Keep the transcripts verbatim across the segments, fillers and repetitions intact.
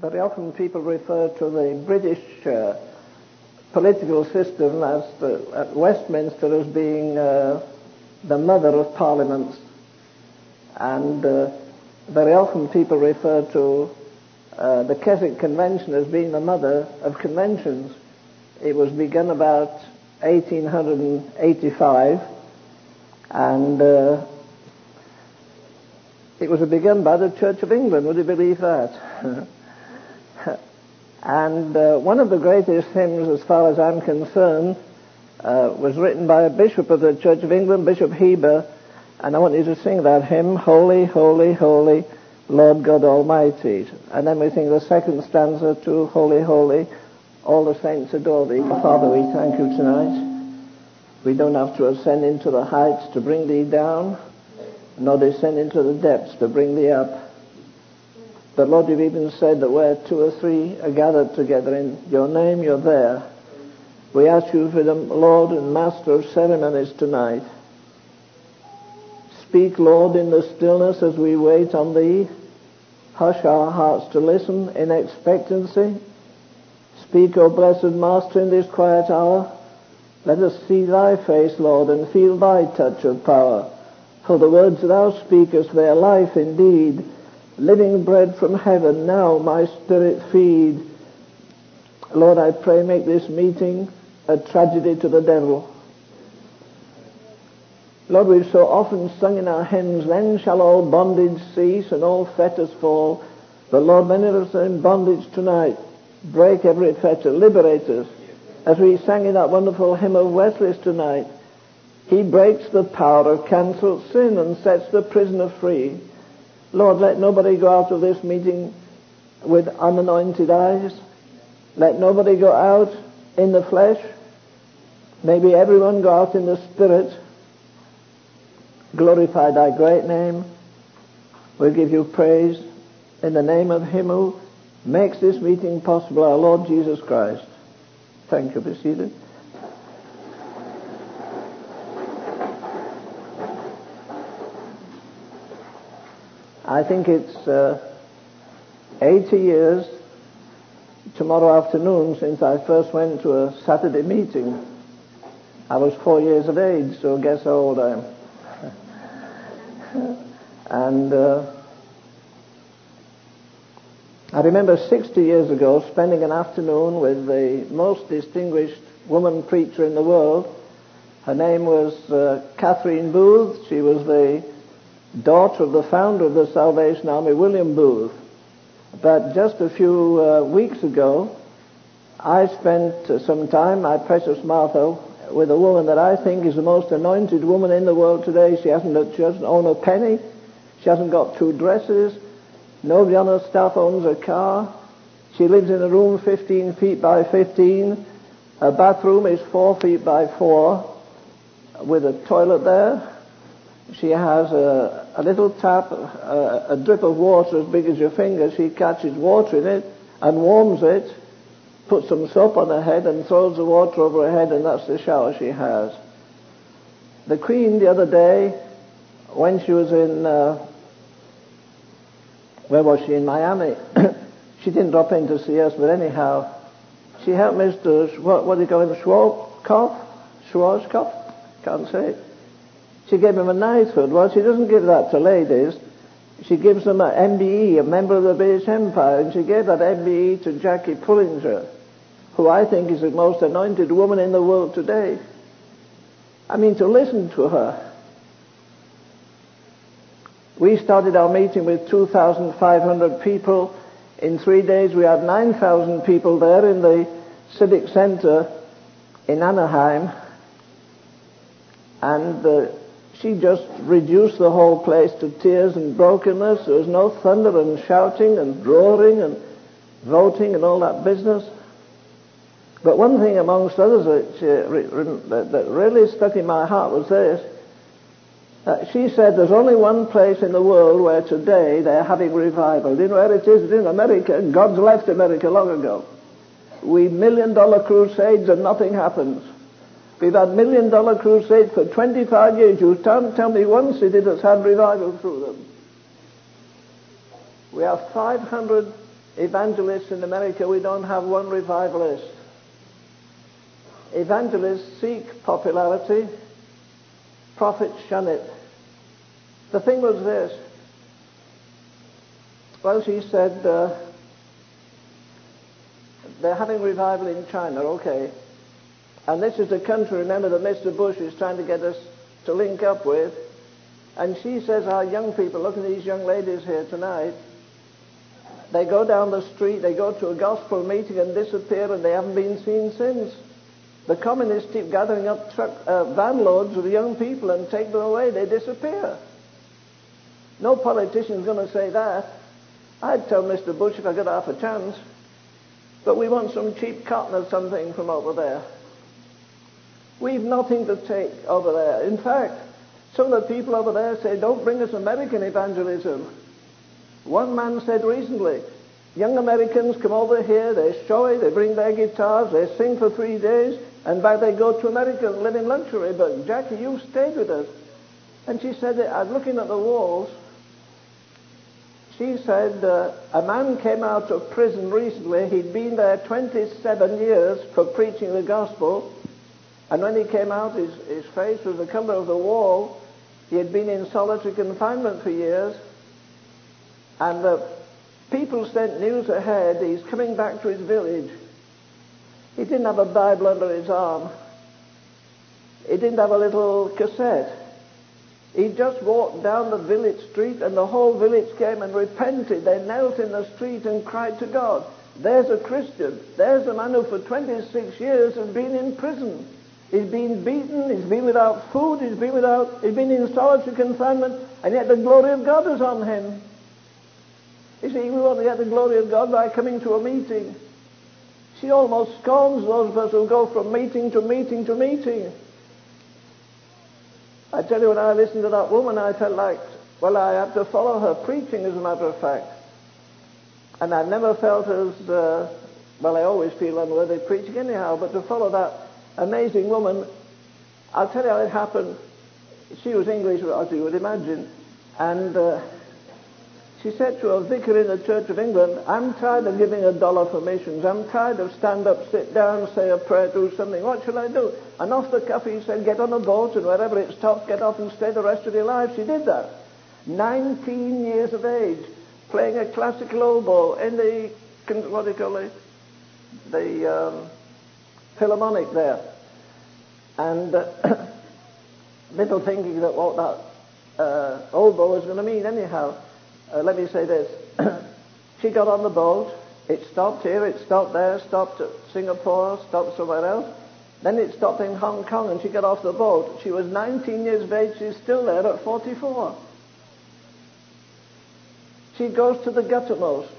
very often people refer to the British uh, political system as the, at Westminster as being uh, the mother of parliaments, and uh, very often people refer to uh, the Keswick Convention as being the mother of conventions. It was begun about eighteen eighty-five, and uh, it was begun by the Church of England. Would you believe that? And uh, one of the greatest hymns, as far as I'm concerned, uh, was written by a bishop of the Church of England, Bishop Heber, and I want you to sing that hymn, Holy, Holy, Holy, Lord God Almighty. And then we sing the second stanza to Holy, Holy, all the saints adore thee. Father, we thank you tonight. We don't have to ascend into the heights to bring thee down, nor descend into the depths to bring thee up. But Lord, you've even said that where two or three are gathered together in your name, you're there. We ask you for the Lord and Master of ceremonies tonight. Speak, Lord, in the stillness as we wait on thee. Hush our hearts to listen in expectancy. Speak, O blessed Master, in this quiet hour. Let us see thy face, Lord, and feel thy touch of power. For the words thou speakest, they are life indeed. Living bread from heaven, now my spirit feed. Lord, I pray, make this meeting a tragedy to the devil. Lord, we've so often sung in our hymns, then shall all bondage cease and all fetters fall. But Lord, many of us are in bondage tonight. Break every fetter, liberate us. As we sang in that wonderful hymn of Wesley's tonight, he breaks the power of cancelled sin and sets the prisoner free. Lord, let nobody go out of this meeting with unanointed eyes. Let nobody go out in the flesh. Maybe everyone go out in the Spirit. Glorify thy great name. We'll give you praise in the name of him who makes this meeting possible, our Lord Jesus Christ. Thank you. Be seated. I think it's uh, eighty years tomorrow afternoon since I first went to a Saturday meeting. I was four years of age, so guess how old I am. And uh, I remember sixty years ago spending an afternoon with the most distinguished woman preacher in the world. Her name was uh, Catherine Booth. She was the daughter of the founder of the Salvation Army, William Booth. But just a few uh, weeks ago, I spent uh, some time, my precious Martha, with a woman that I think is the most anointed woman in the world today. She hasn't, she doesn't own a penny. She hasn't got two dresses. Nobody on her staff owns a car. She lives in a room fifteen feet by fifteen. Her bathroom is four feet by four with a toilet there. She has a, a little tap, a, a drip of water as big as your finger. She catches water in it and warms it, puts some soap on her head and throws the water over her head, and that's the shower she has. The Queen the other day, when she was in, uh, where was she, in Miami, she didn't drop in to see us, but anyhow, she helped Mister Sh- what, what do you call him, Schwarzkopf? Schwarzkopf? Can't say it. She gave him a knighthood. Well, she doesn't give that to ladies. She gives them an M B E, a member of the British Empire, and she gave that M B E to Jackie Pullinger, who I think is the most anointed woman in the world today. I mean, to listen to her. We started our meeting with two thousand five hundred people. In three days we had nine thousand people there in the Civic Center in Anaheim. And uh, she just reduced the whole place to tears and brokenness. There was no thunder and shouting and roaring and voting and all that business. But one thing amongst others that, she, that really stuck in my heart was this. Uh, she said there's only one place in the world where today they're having revival. Do you know where it is? It's in America. God's left America long ago. We million dollar crusades and nothing happens. We've had million dollar crusades for twenty-five years. You can't tell me one city that's had revival through them. We have five hundred evangelists in America, we don't have one revivalist. Evangelists seek popularity, prophets shun it. The thing was this. Well, she said, uh, they're having revival in China, okay. And this is a country, remember, that Mister Bush is trying to get us to link up with. And she says our young people, look at these young ladies here tonight, they go down the street, they go to a gospel meeting and disappear, and they haven't been seen since. The communists keep gathering up truck, uh, van loads of young people and take them away. They disappear. No politician's going to say that. I'd tell Mister Bush if I got half a chance. But we want some cheap cotton or something from over there. We've nothing to take over there. In fact, some of the people over there say, don't bring us American evangelism. One man said recently, young Americans come over here, they're showy, they bring their guitars, they sing for three days, and back they go to America and live in luxury. But Jackie, you stayed with us. And she said, I'm looking at the walls. She said, uh, a man came out of prison recently. He'd been there twenty-seven years for preaching the gospel. And when he came out, his, his face was the color of the wall. He had been in solitary confinement for years. And the people sent news ahead. He's coming back to his village. He didn't have a Bible under his arm. He didn't have a little cassette. He just walked down the village street, and the whole village came and repented. They knelt in the street and cried to God. There's a Christian. There's a man who for twenty-six years has been in prison. He's been beaten. He's been without food. He's been without. He's been in solitary confinement, and yet the glory of God is on him. You see, we want to get the glory of God by coming to a meeting. She almost scorns those of us who go from meeting to meeting to meeting. I tell you, when I listened to that woman, I felt like, well, I have to follow her preaching, as a matter of fact. And I've never felt as, uh, well, I always feel unworthy preaching anyhow, but to follow that amazing woman, I'll tell you how it happened. She was English, as you would imagine, and uh, she said to a vicar in the Church of England, I'm tired of giving a dollar for missions. I'm tired of stand up, sit down, say a prayer, do something. What shall I do? And off the cuff he said, get on a boat, and wherever it stops, get off and stay the rest of your life. She did that. nineteen years of age, playing a classical oboe in the, what do you call it, the um, Philharmonic there. And uh, little thinking that what that uh, oboe was going to mean anyhow. Uh, let me say this. She got on the boat. It stopped here, it stopped there, stopped at Singapore, stopped somewhere else. Then it stopped in Hong Kong, and she got off the boat. She was nineteen years of age. She's still there at forty-four. She goes to the guttermost.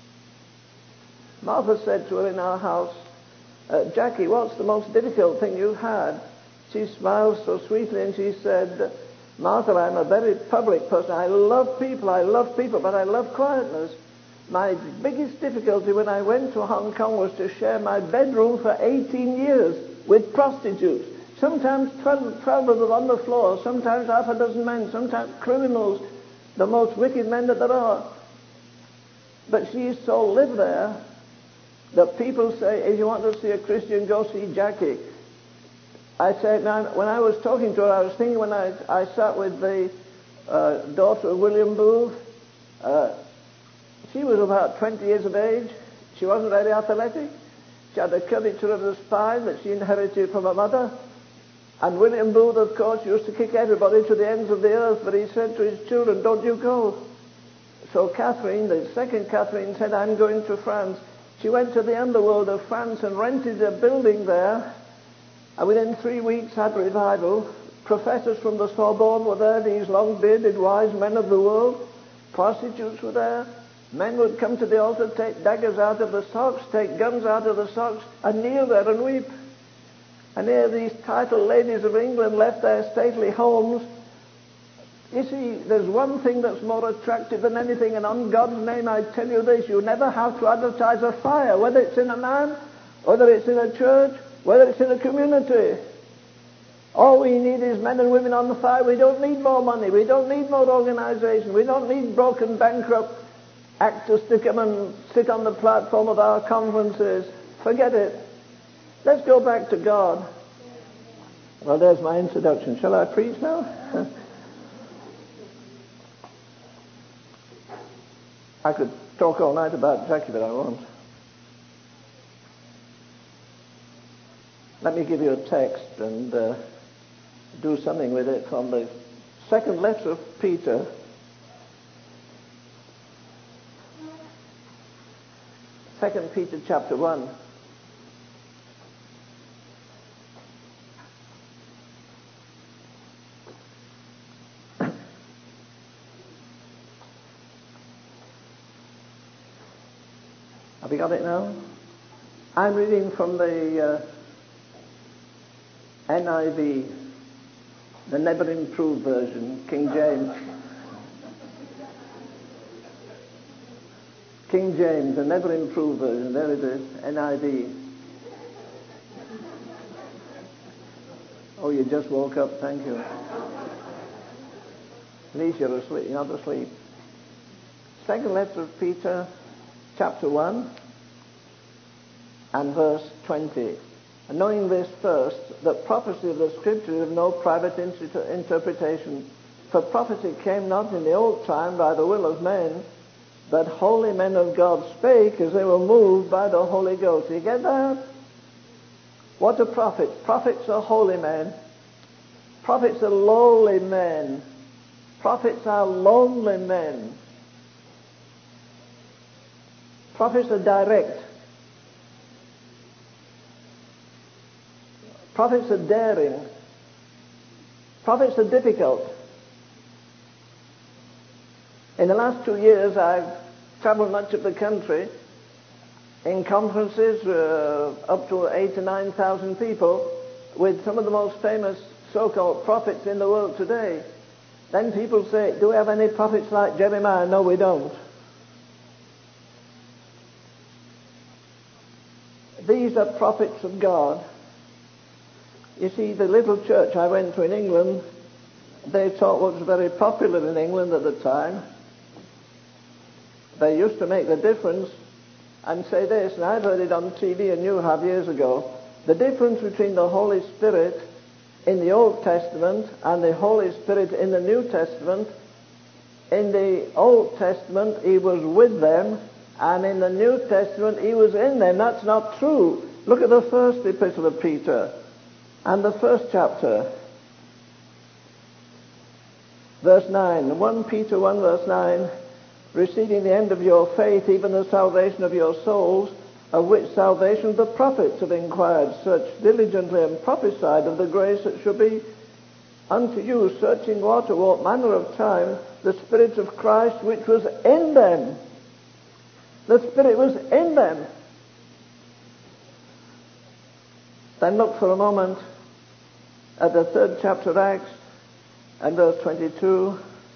Martha said to her in our house, uh, Jackie, what's the most difficult thing you've had? She smiled so sweetly, and she said, Martha, I'm a very public person. I love people, I love people, but I love quietness. My biggest difficulty when I went to Hong Kong was to share my bedroom for eighteen years with prostitutes. Sometimes twelve, twelve of them on the floor, sometimes half a dozen men, sometimes criminals, the most wicked men that there are. But she so lived there that people say, if you want to see a Christian, go see Jackie. I said, now, when I was talking to her, I was thinking when I, I sat with the uh, daughter of William Booth, uh, she was about twenty years of age. She wasn't very athletic. She had the curvature of the spine that she inherited from her mother. And William Booth, of course, used to kick everybody to the ends of the earth, but he said to his children, don't you go. So Catherine, the second Catherine, said, I'm going to France. She went to the underworld of France and rented a building there. And within three weeks had revival. Professors from the Sorbonne were there, these long-bearded wise men of the world. Prostitutes were there. Men would come to the altar, take daggers out of the socks, take guns out of the socks, and kneel there and weep. And here these titled ladies of England left their stately homes. You see, there's one thing that's more attractive than anything, and on God's name I tell you this, you never have to advertise a fire, whether it's in a man, whether it's in a church, whether it's in a community. All we need is men and women on the fire. We don't need more money. We don't need more organization. We don't need broken, bankrupt actors to come and sit on the platform of our conferences. Forget it. Let's go back to God. Well, there's my introduction. Shall I preach now? I could talk all night about Jackie, but I won't. Let me give you a text and uh, do something with it from the second letter of Peter. Second Peter chapter one. Have you got it now? I'm reading from the uh, N I V, the Never Improved Version, King James. King James, the Never Improved Version. There it is, N I V. Oh, you just woke up. Thank you. At least you're asleep. You're not asleep. Second letter of Peter, chapter one, and verse twenty. And knowing this first, that prophecy of the Scripture is of no private inter- interpretation. For prophecy came not in the old time by the will of men, but holy men of God spake as they were moved by the Holy Ghost. You get that? What are prophets? Prophets are holy men. Prophets are lowly men. Prophets are lonely men. Prophets are direct. Prophets are daring. Prophets are difficult. In the last two years, I've traveled much of the country in conferences, uh, up to eight to nine thousand people, with some of the most famous so-called prophets in the world today. Then people say, do we have any prophets like Jeremiah? No, we don't. These are prophets of God. You see, the little church I went to in England, they taught what was very popular in England at the time. They used to make the difference and say this, and I've heard it on T V and you have years ago, the difference between the Holy Spirit in the Old Testament and the Holy Spirit in the New Testament. In the Old Testament, he was with them, and in the New Testament, he was in them. That's not true. Look at the first epistle of Peter and the first chapter. Verse nine, First Peter one verse nine, receiving the end of your faith, even the salvation of your souls, of which salvation the prophets have inquired, searched diligently and prophesied of the grace that should be unto you, searching what, what manner of time, the Spirit of Christ which was in them. The Spirit was in them. Then look for a moment at the third chapter of Acts and verse twenty-two.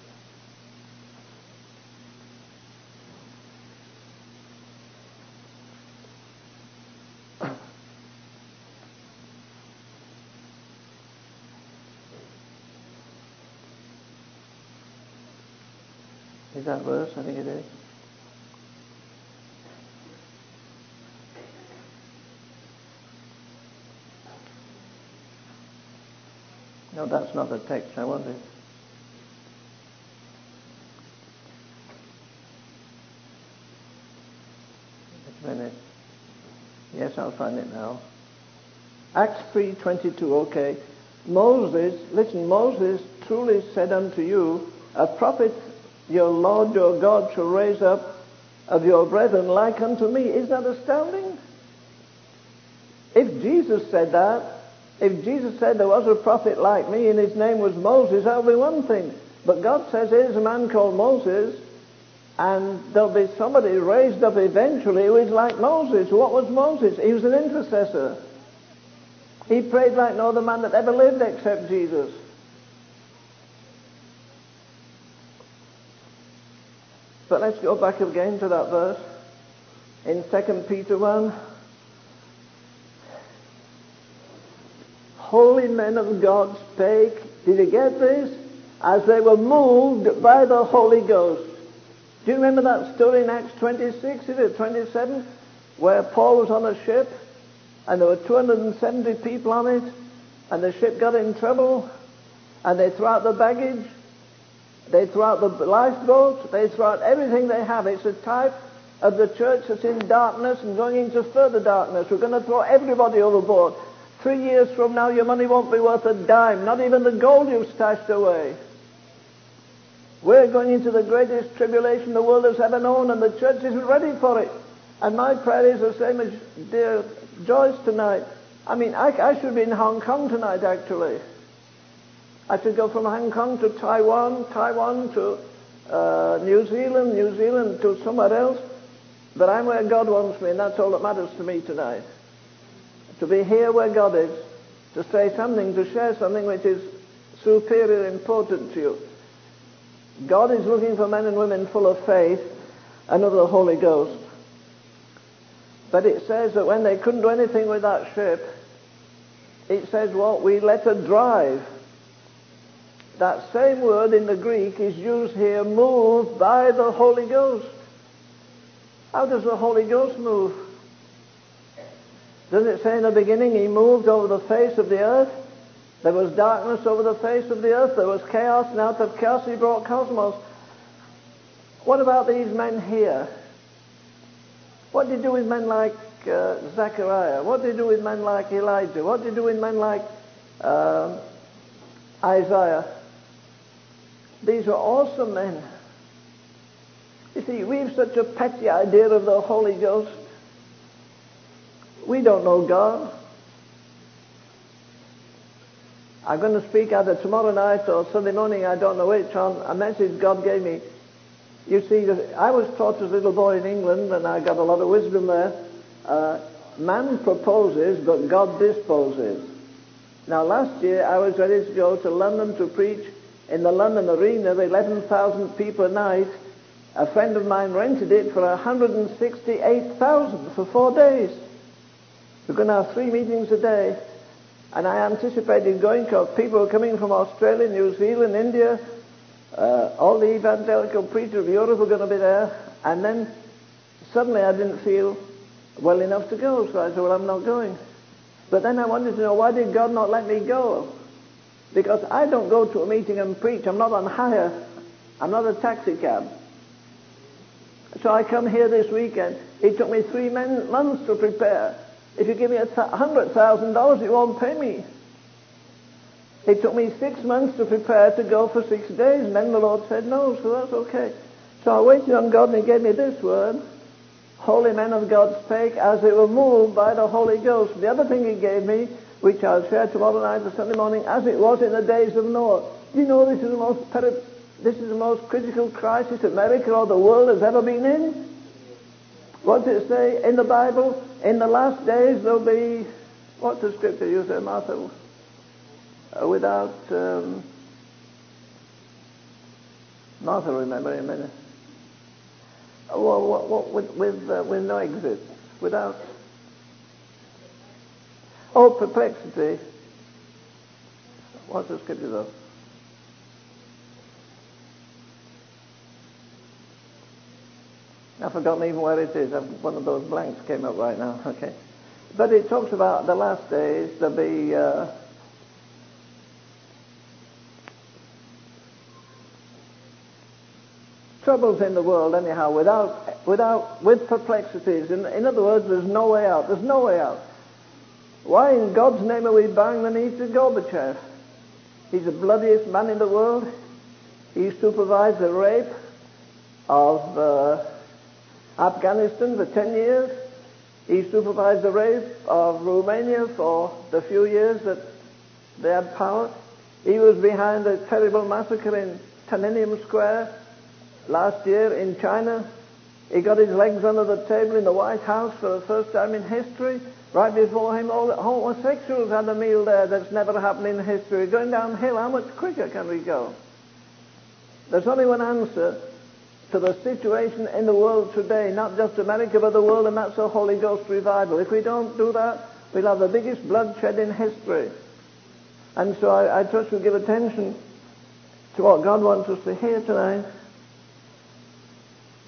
Is that verse? I think it is. No, that's not the text I wanted. Just a minute. Yes, I'll find it now. Acts three twenty-two, okay. Moses, listen, Moses truly said unto you, a prophet your Lord your God shall raise up of your brethren like unto me. Isn't that astounding? If Jesus said that, if Jesus said there was a prophet like me and his name was Moses, that would be one thing. But God says here's a man called Moses, and there'll be somebody raised up eventually who is like Moses. What was Moses? He was an intercessor. He prayed like no other man that ever lived except Jesus. But let's go back again to that verse in Second Peter one. Holy men of God spake, did you get this? As they were moved by the Holy Ghost. Do you remember that story in Acts twenty-six, is it twenty-seven, where Paul was on a ship and there were two hundred seventy people on it, and the ship got in trouble, and they threw out the baggage, they threw out the lifeboat, they threw out everything they have. It's a type of the church that's in darkness and going into further darkness. We're going to throw everybody overboard. Three years from now, your money won't be worth a dime, not even the gold you've stashed away. We're going into the greatest tribulation the world has ever known, and the church isn't ready for it. And my prayer is the same as dear Joyce tonight. I mean, I, I should be in Hong Kong tonight, actually. I should go from Hong Kong to Taiwan, Taiwan to uh, New Zealand, New Zealand to somewhere else. But I'm where God wants me, and that's all that matters to me tonight. To be here where God is, to say something, to share something which is superior important to you. God is looking for men and women full of faith and of the Holy Ghost. But it says that when they couldn't do anything with that ship, it says, well, we let her drive. That same word in the Greek is used here, moved by the Holy Ghost. How does the Holy Ghost move? Does it say in the beginning he moved over the face of the earth? There was darkness over the face of the earth. There was chaos, and out of chaos he brought cosmos. What about these men here? What did he do with men like uh, Zechariah? What did he do with men like Elijah? What did he do with men like uh, Isaiah? These are awesome men. You see, we've such a petty idea of the Holy Ghost. We don't know God. I'm going to speak either tomorrow night or Sunday morning, I don't know which, on a message God gave me. You see, I was taught as a little boy in England, and I got a lot of wisdom there. Uh, man proposes, but God disposes. Now, last year I was ready to go to London to preach in the London Arena, eleven thousand people a night. A friend of mine rented it for one hundred sixty-eight thousand for four days. We're going to have three meetings a day. And I anticipated going because people were coming from Australia, New Zealand, India. Uh, all the evangelical preachers of Europe were going to be there. And then suddenly I didn't feel well enough to go. So I said, well, I'm not going. But then I wanted to know, why did God not let me go? Because I don't go to a meeting and preach. I'm not on hire. I'm not a taxi cab. So I come here this weekend. It took me three men- months to prepare. If you give me a th- one hundred thousand dollars, you won't pay me. It took me six months to prepare to go for six days, and then the Lord said no, so that's okay. So I waited on God, and He gave me this word: holy men of God spake as they were moved by the Holy Ghost. The other thing He gave me, which I'll share tomorrow night or Sunday morning, as it was in the days of Noah. Do you know this is the most peri- this is the most critical crisis America or the world has ever been in? What does it say in the Bible? In the last days there'll be, what's the scripture you say, Martha? Uh, without, um, Martha, remember in a minute. Uh, well, what, what, with, with, uh, with no exit. Without, oh, perplexity. What's the scripture though? I've forgotten even where it is. I've, one of those blanks came up right now. Okay. But it talks about the last days, there'll be uh, troubles in the world anyhow, without, without, with perplexities. In, in other words, there's no way out. There's no way out. Why in God's name are we bowing the knee to Gorbachev? He's the bloodiest man in the world. He supervised the rape of uh, Afghanistan for ten years. He supervised the rape of Romania for the few years that they had power. He was behind the terrible massacre in Tiananmen Square last year in China. He got his legs under the table in the White House for the first time in history. Right before him, all the homosexuals had a meal there that's never happened in history. Going downhill, how much quicker can we go? There's only one answer to the situation in the world today, not just America, but the world, and that's the Holy Ghost revival. If we don't do that, we'll have the biggest bloodshed in history. And so I, I trust we'll give attention to what God wants us to hear tonight.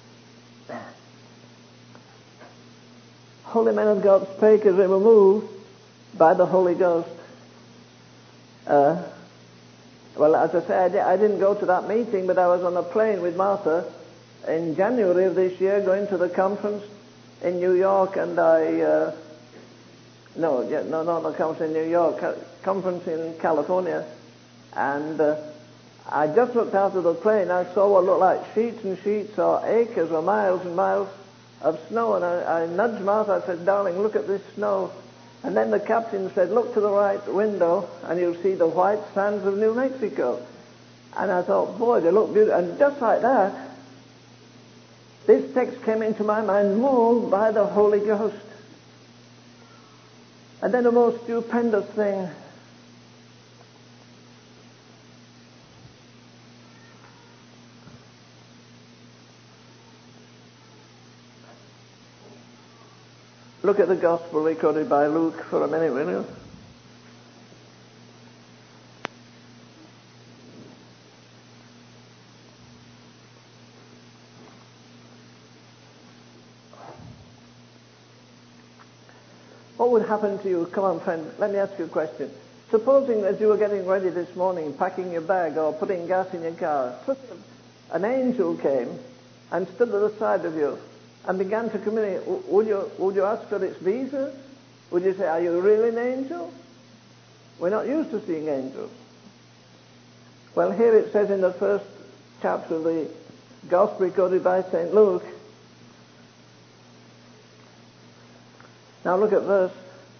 holy men of God spake as they were moved by the Holy Ghost. Uh, well, as I said, I didn't go to that meeting, but I was on a plane with Martha in January of this year going to the conference in New York, and I, uh, no, yeah, no, not the conference in New York, conference in California, and uh, I just looked out of the plane. I saw what looked like sheets and sheets or acres or miles and miles of snow, and I, I nudged Martha. I said, darling, look at this snow. And then the captain said, look to the right window and you'll see the white sands of New Mexico. And I thought, boy, they look beautiful. And just like that, this text came into my mind, moved by the Holy Ghost. And then the most stupendous thing, look at the gospel recorded by Luke for a minute, will you? What would happen to you? Come on, friend, let me ask you a question. Supposing as you were getting ready this morning, packing your bag or putting gas in your car, an angel came and stood at the side of you and began to communicate. Would you, would you ask for its visa? Would you say, are you really an angel? We're not used to seeing angels. Well, here it says in the first chapter of the Gospel recorded by Saint Luke. Now look at verse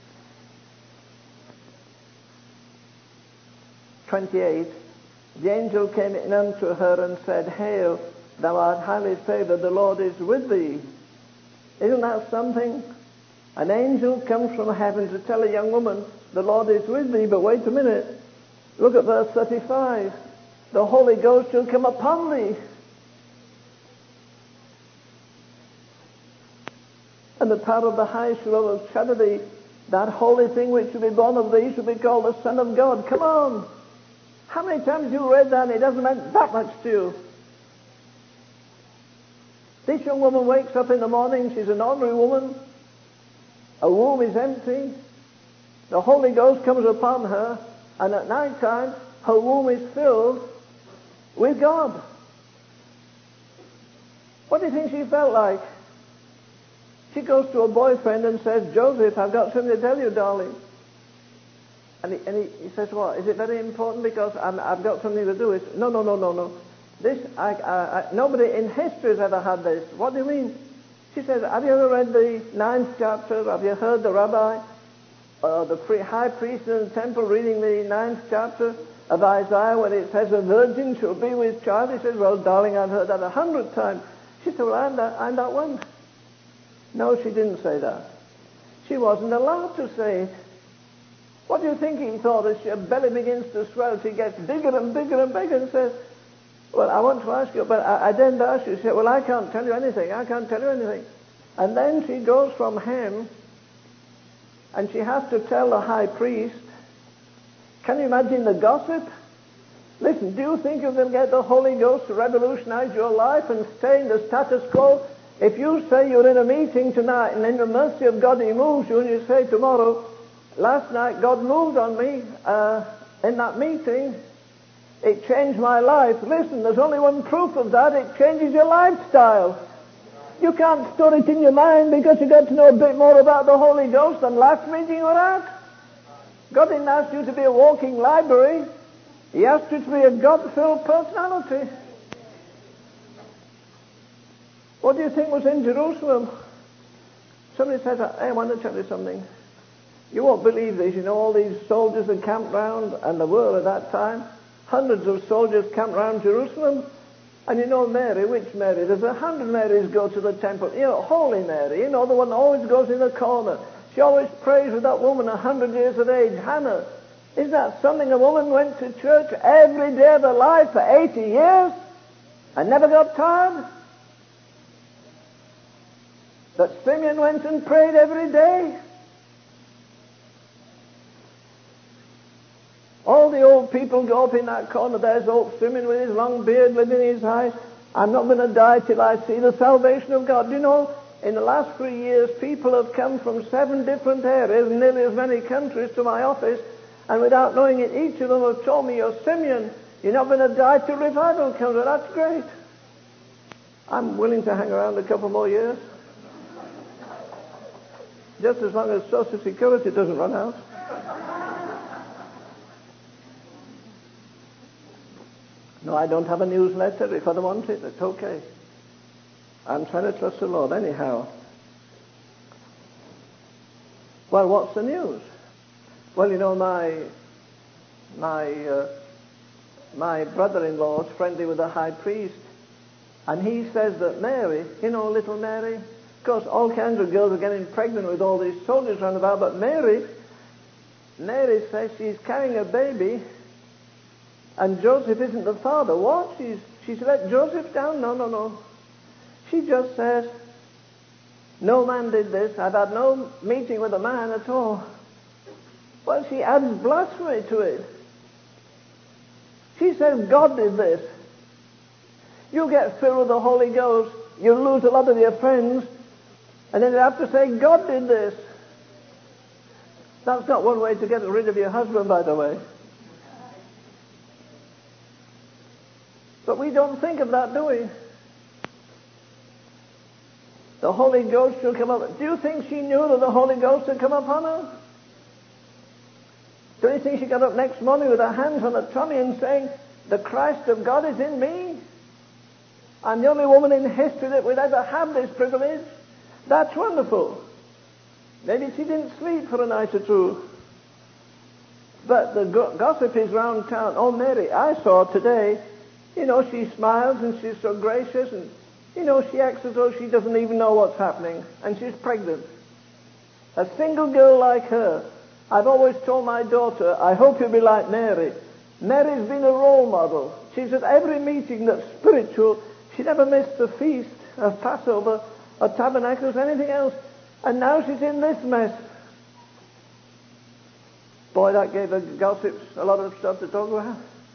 twenty-eight. The angel came in unto her and said, Hail, thou art highly favored, the Lord is with thee. Isn't that something? An angel comes from heaven to tell a young woman, the Lord is with thee. But wait a minute. Look at verse thirty-five. The Holy Ghost shall come upon thee. And the power of the highest shall overshadow thee. That holy thing which shall be born of thee shall be called the Son of God. Come on. How many times you read that and it doesn't mean that much to you? This young woman wakes up in the morning, she's an ordinary woman. Her womb is empty. The Holy Ghost comes upon her, and at night time, her womb is filled with God. What do you think she felt like? She goes to her boyfriend and says, Joseph, I've got something to tell you, darling. And he, and he, he says, what? Is it very important because I'm, I've got something to do? It's, no, no, no, no, no. This, I, I, I, nobody in history has ever had this. What do you mean? She says, have you ever read the ninth chapter? Have you heard the rabbi, uh, the pre- high priest in the temple reading the ninth chapter of Isaiah when it says a virgin shall be with child? He says, well, darling, I've heard that a hundred times. She said, well, I'm that, I'm that one. No, she didn't say that. She wasn't allowed to say it. What do you think he thought as her belly begins to swell? She gets bigger and bigger and bigger and says, well, I want to ask you, but I, I didn't ask you. She said, well, I can't tell you anything. I can't tell you anything. And then she goes from him and she has to tell the high priest. Can you imagine the gossip? Listen, do you think you can get the Holy Ghost to revolutionize your life and stay in the status quo? If you say you're in a meeting tonight and in the mercy of God He moves you and you say tomorrow, last night God moved on me uh, in that meeting, it changed my life. Listen, there's only one proof of that. It changes your lifestyle. You can't store it in your mind because you got to know a bit more about the Holy Ghost than last meeting you were at. God didn't ask you to be a walking library. He asked you to be a God-filled personality. What do you think was in Jerusalem? Somebody says, hey, I want to tell you something. You won't believe this. You know, all these soldiers that camped round, and there were at that time, hundreds of soldiers camped round Jerusalem. And you know Mary, which Mary? There's a hundred Marys go to the temple. You know, Holy Mary, you know, the one that always goes in the corner. She always prays with that woman a hundred years of age, Hannah. Isn't that something? A woman went to church every day of her life for eighty years and never got tired. That Simeon went and prayed every day. All the old people go up in that corner. There's old Simeon with his long beard living in his eyes. I'm not going to die till I see the salvation of God. Do you know, In the last three years, people have come from seven different areas, nearly as many countries, to my office, and without knowing it, each of them have told me, "You're Simeon, you're not going to die till revival comes." Well, that's great. I'm willing to hang around a couple more years. Just as long as Social Security doesn't run out. No, I don't have a newsletter. If I don't want it, it's okay. I'm trying to trust the Lord anyhow. Well, what's the news? Well, you know, my my uh, my brother-in-law is friendly with the high priest, and he says that Mary, you know, little Mary, of course, all kinds of girls are getting pregnant with all these soldiers round about, but Mary, Mary says she's carrying a baby, and Joseph isn't the father. What? She's she's let Joseph down? No, no, no. She just says, "No man did this. I've had no meeting with a man at all." Well, she adds blasphemy to it. She says, "God did this." You get filled with the Holy Ghost, you lose a lot of your friends, and then you have to say, "God did this." That's not one way to get rid of your husband, by the way. But we don't think of that, do we? The Holy Ghost will come up. Do you think she knew that the Holy Ghost had come upon her? Do you think she got up next morning with her hands on her tummy and saying, "The Christ of God is in me"? I'm the only woman in history that would ever have this privilege. That's wonderful. Maybe she didn't sleep for a night or two. But the go- gossip is round town. "Oh, Mary, I saw her today. You know, she smiles and she's so gracious, and you know, she acts as though she doesn't even know what's happening, and she's pregnant." A single girl like her. I've always told my daughter, "I hope you'll be like Mary." Mary's been a role model. She's at every meeting that's spiritual. She never missed the feast of Passover or Tabernacles, anything else. And now she's in this mess. Boy, that gave the gossips a lot of stuff to talk about.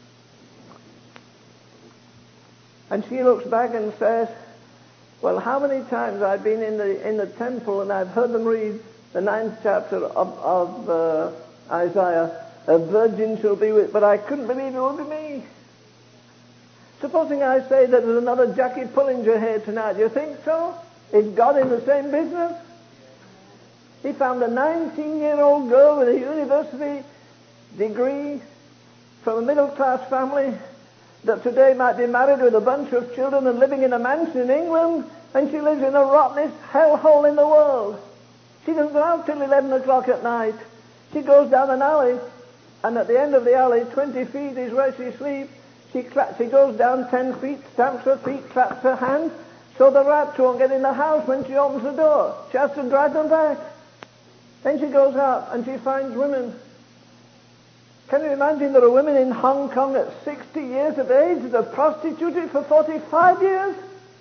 And she looks back and says, "Well, how many times I've been in the in the temple and I've heard them read the ninth chapter of, of uh, Isaiah, a virgin shall be with," but I couldn't believe it would be me. Supposing I say that there's another Jackie Pullinger here tonight, do you think so? Is God in the same business? He found a nineteen-year-old girl with a university degree from a middle-class family that today might be married with a bunch of children and living in a mansion in England, and she lives in the rottenest hellhole in the world. She doesn't go out till eleven o'clock at night. She goes down an alley, and at the end of the alley, twenty feet is where she sleeps. She, cla- she goes down ten feet, stamps her feet, claps her hands, so the rats won't get in the house when she opens the door. She has to drag them back. Then she goes out and she finds women. Can you imagine there are women in Hong Kong at sixty years of age that are prostituted for forty-five years?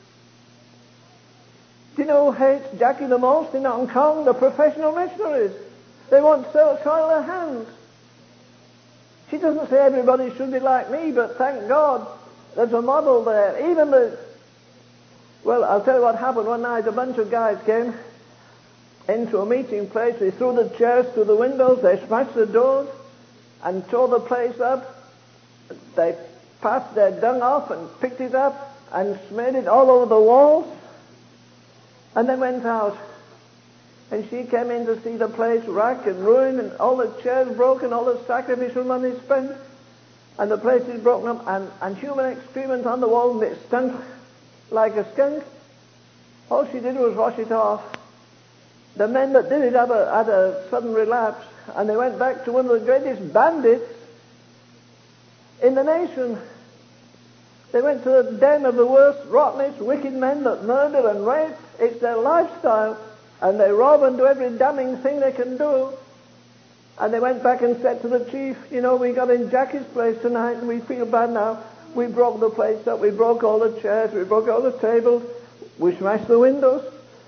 Do you know who hates Jackie the most in Hong Kong? The professional missionaries. They won't soil their hands. She doesn't say everybody should be like me, but thank God there's a model there. Even the... Well, I'll tell you what happened one night. A bunch of guys came into a meeting place. They threw the chairs through the windows. They smashed the doors and tore the place up. They passed their dung off and picked it up and smeared it all over the walls. And they went out. And she came in to see the place racked and ruined, and all the chairs broken, all the sacrificial money spent, and the place is broken up, and, and human excrement on the wall, and it stunk like a skunk. All she did was wash it off. The men that did it had a, had a sudden relapse, and they went back to one of the greatest bandits in the nation. They went to the den of the worst, rottenest, wicked men that murder and rape. It's their lifestyle. And they rob and do every damning thing they can do. And they went back and said to the chief, "You know, we got in Jackie's place tonight and we feel bad now. We broke the place up. We broke all the chairs. We broke all the tables. We smashed the windows."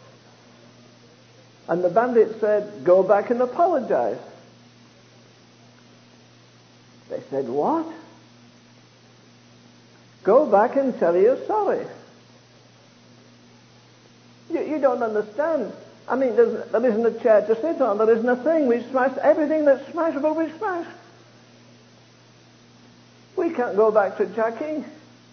And the bandit said, "Go back and apologize." They said, "What?" "Go back and tell her you're sorry." You, you don't understand. I mean, there's, there isn't a chair to sit on. There isn't a thing. We smashed everything that's smashable. We smashed. We can't go back to Jackie.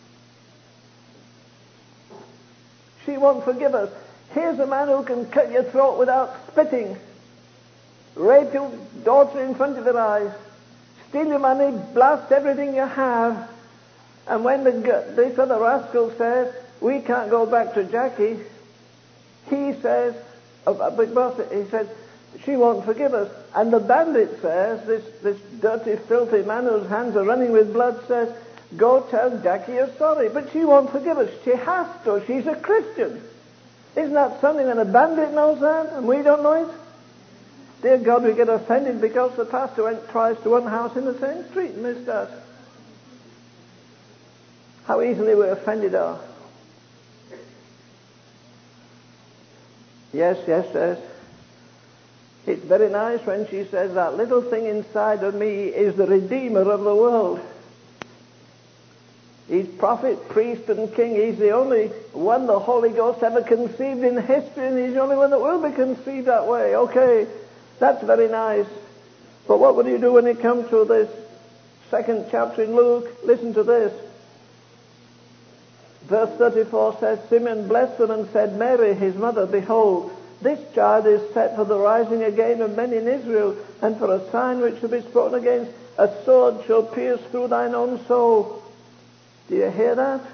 She won't forgive us. Here's a man who can cut your throat without spitting, rape your daughter in front of your eyes, steal your money, blast everything you have. And when the, this other rascal says, we can't go back to Jackie, he says, oh, Big Boss, he said, she won't forgive us. And the bandit says, this, this dirty, filthy man whose hands are running with blood says, go tell Jackie you're sorry. But she won't forgive us. She has to. She's a Christian. Isn't that something when a bandit knows that and we don't know it? Dear God, we get offended because the pastor went twice to one house in the same street and missed us. How easily we offended are. Yes, yes, yes. It's very nice when she says that little thing inside of me is the Redeemer of the world. He's prophet, priest, and king. He's the only one the Holy Ghost ever conceived in history, and he's the only one that will be conceived that way. Okay, that's very nice. But what will you do when you come to this second chapter in Luke? Listen to this. Verse thirty-four says, Simeon blessed them and said, Mary, his mother, behold, this child is set for the rising again of many in Israel, and for a sign which shall be spoken against. A sword shall pierce through thine own soul. Do you hear that?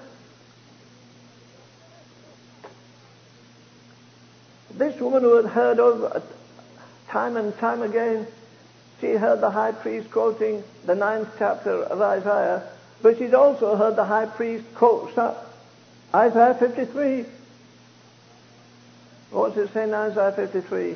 This woman who had heard over time and time again, she heard the high priest quoting the ninth chapter of Isaiah, but she'd also heard the high priest quote Isaiah fifty-three. What's it say in Isaiah fifty-three?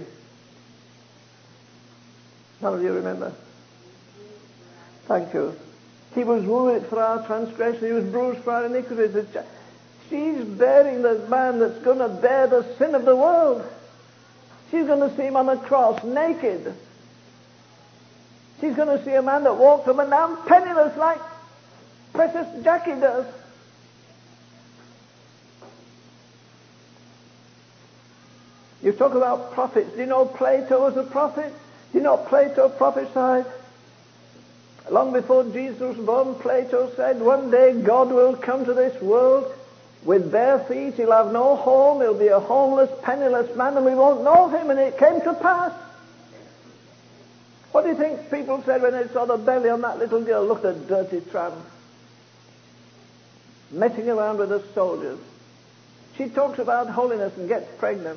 None of you remember? Thank you. He was wounded for our transgression. He was bruised for our iniquities. She's bearing the man that's going to bear the sin of the world. She's going to see him on the cross naked. She's going to see a man that walked up and down penniless like precious Jackie does. You talk about prophets. Do you know Plato was a prophet? Do you know Plato prophesied? Long before Jesus was born, Plato said, one day God will come to this world with bare feet. He'll have no home. He'll be a homeless, penniless man, and we won't know him. And it came to pass. What do you think people said when they saw the belly on that little girl? Look at the dirty tramp. Messing around with the soldiers. She talks about holiness and gets pregnant.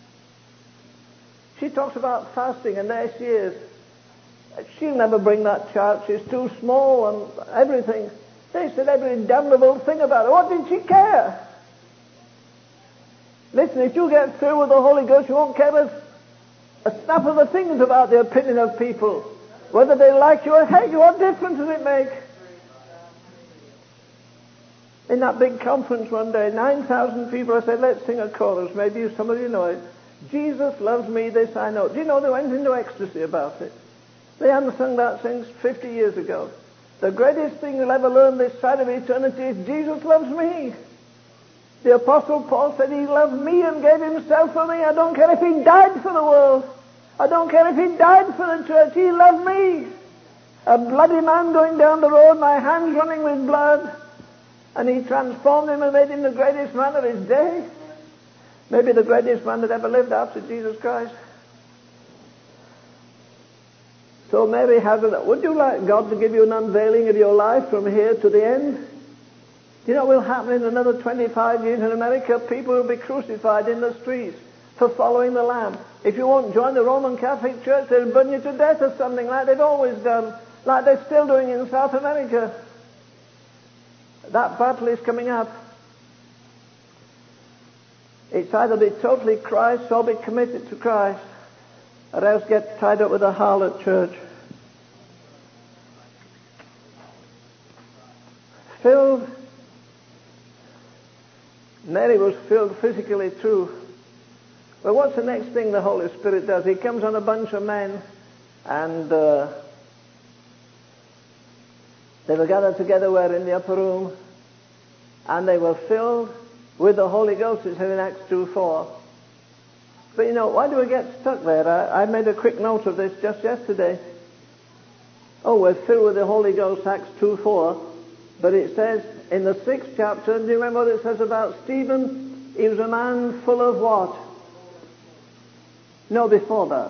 She talks about fasting, and there she is. She'll never bring that child. She's too small and everything. They said every damnable thing about her. What did she care? Listen, if you get through with the Holy Ghost, you won't care a, a snap of the fingers about the opinion of people. Whether they like you or hate you, what difference does it make? In that big conference one day, nine thousand people, I said, let's sing a chorus. Maybe some of you know it. Jesus loves me, this I know. Do you know they went into ecstasy about it? They hadn't sung that since fifty years ago. The greatest thing you'll ever learn this side of eternity is Jesus loves me. The Apostle Paul said he loved me and gave himself for me. I don't care if he died for the world. I don't care if he died for the church. He loved me. A bloody man going down the road, my hands running with blood. And he transformed him and made him the greatest man of his day. Maybe the greatest man that ever lived after Jesus Christ. So Mary has it. Would you like God to give you an unveiling of your life from here to the end? Do you know what will happen in another twenty-five years in America? People will be crucified in the streets for following the Lamb. If you won't join the Roman Catholic Church, they'll burn you to death or something like they've always done, like they're still doing in South America. That battle is coming up. It's either be totally Christ or be committed to Christ, or else get tied up with a harlot church. Filled. Mary was filled physically too. Well, what's the next thing the Holy Spirit does? He comes on a bunch of men, and uh, they were gathered together where in the upper room, and they were filled with the Holy Ghost. It said in Acts two four. But you know, why do we get stuck there? I, I made a quick note of this just yesterday. Oh, we're filled with the Holy Ghost, Acts two four. But it says in the sixth chapter, do you remember what it says about Stephen? He was a man full of what? No, before that.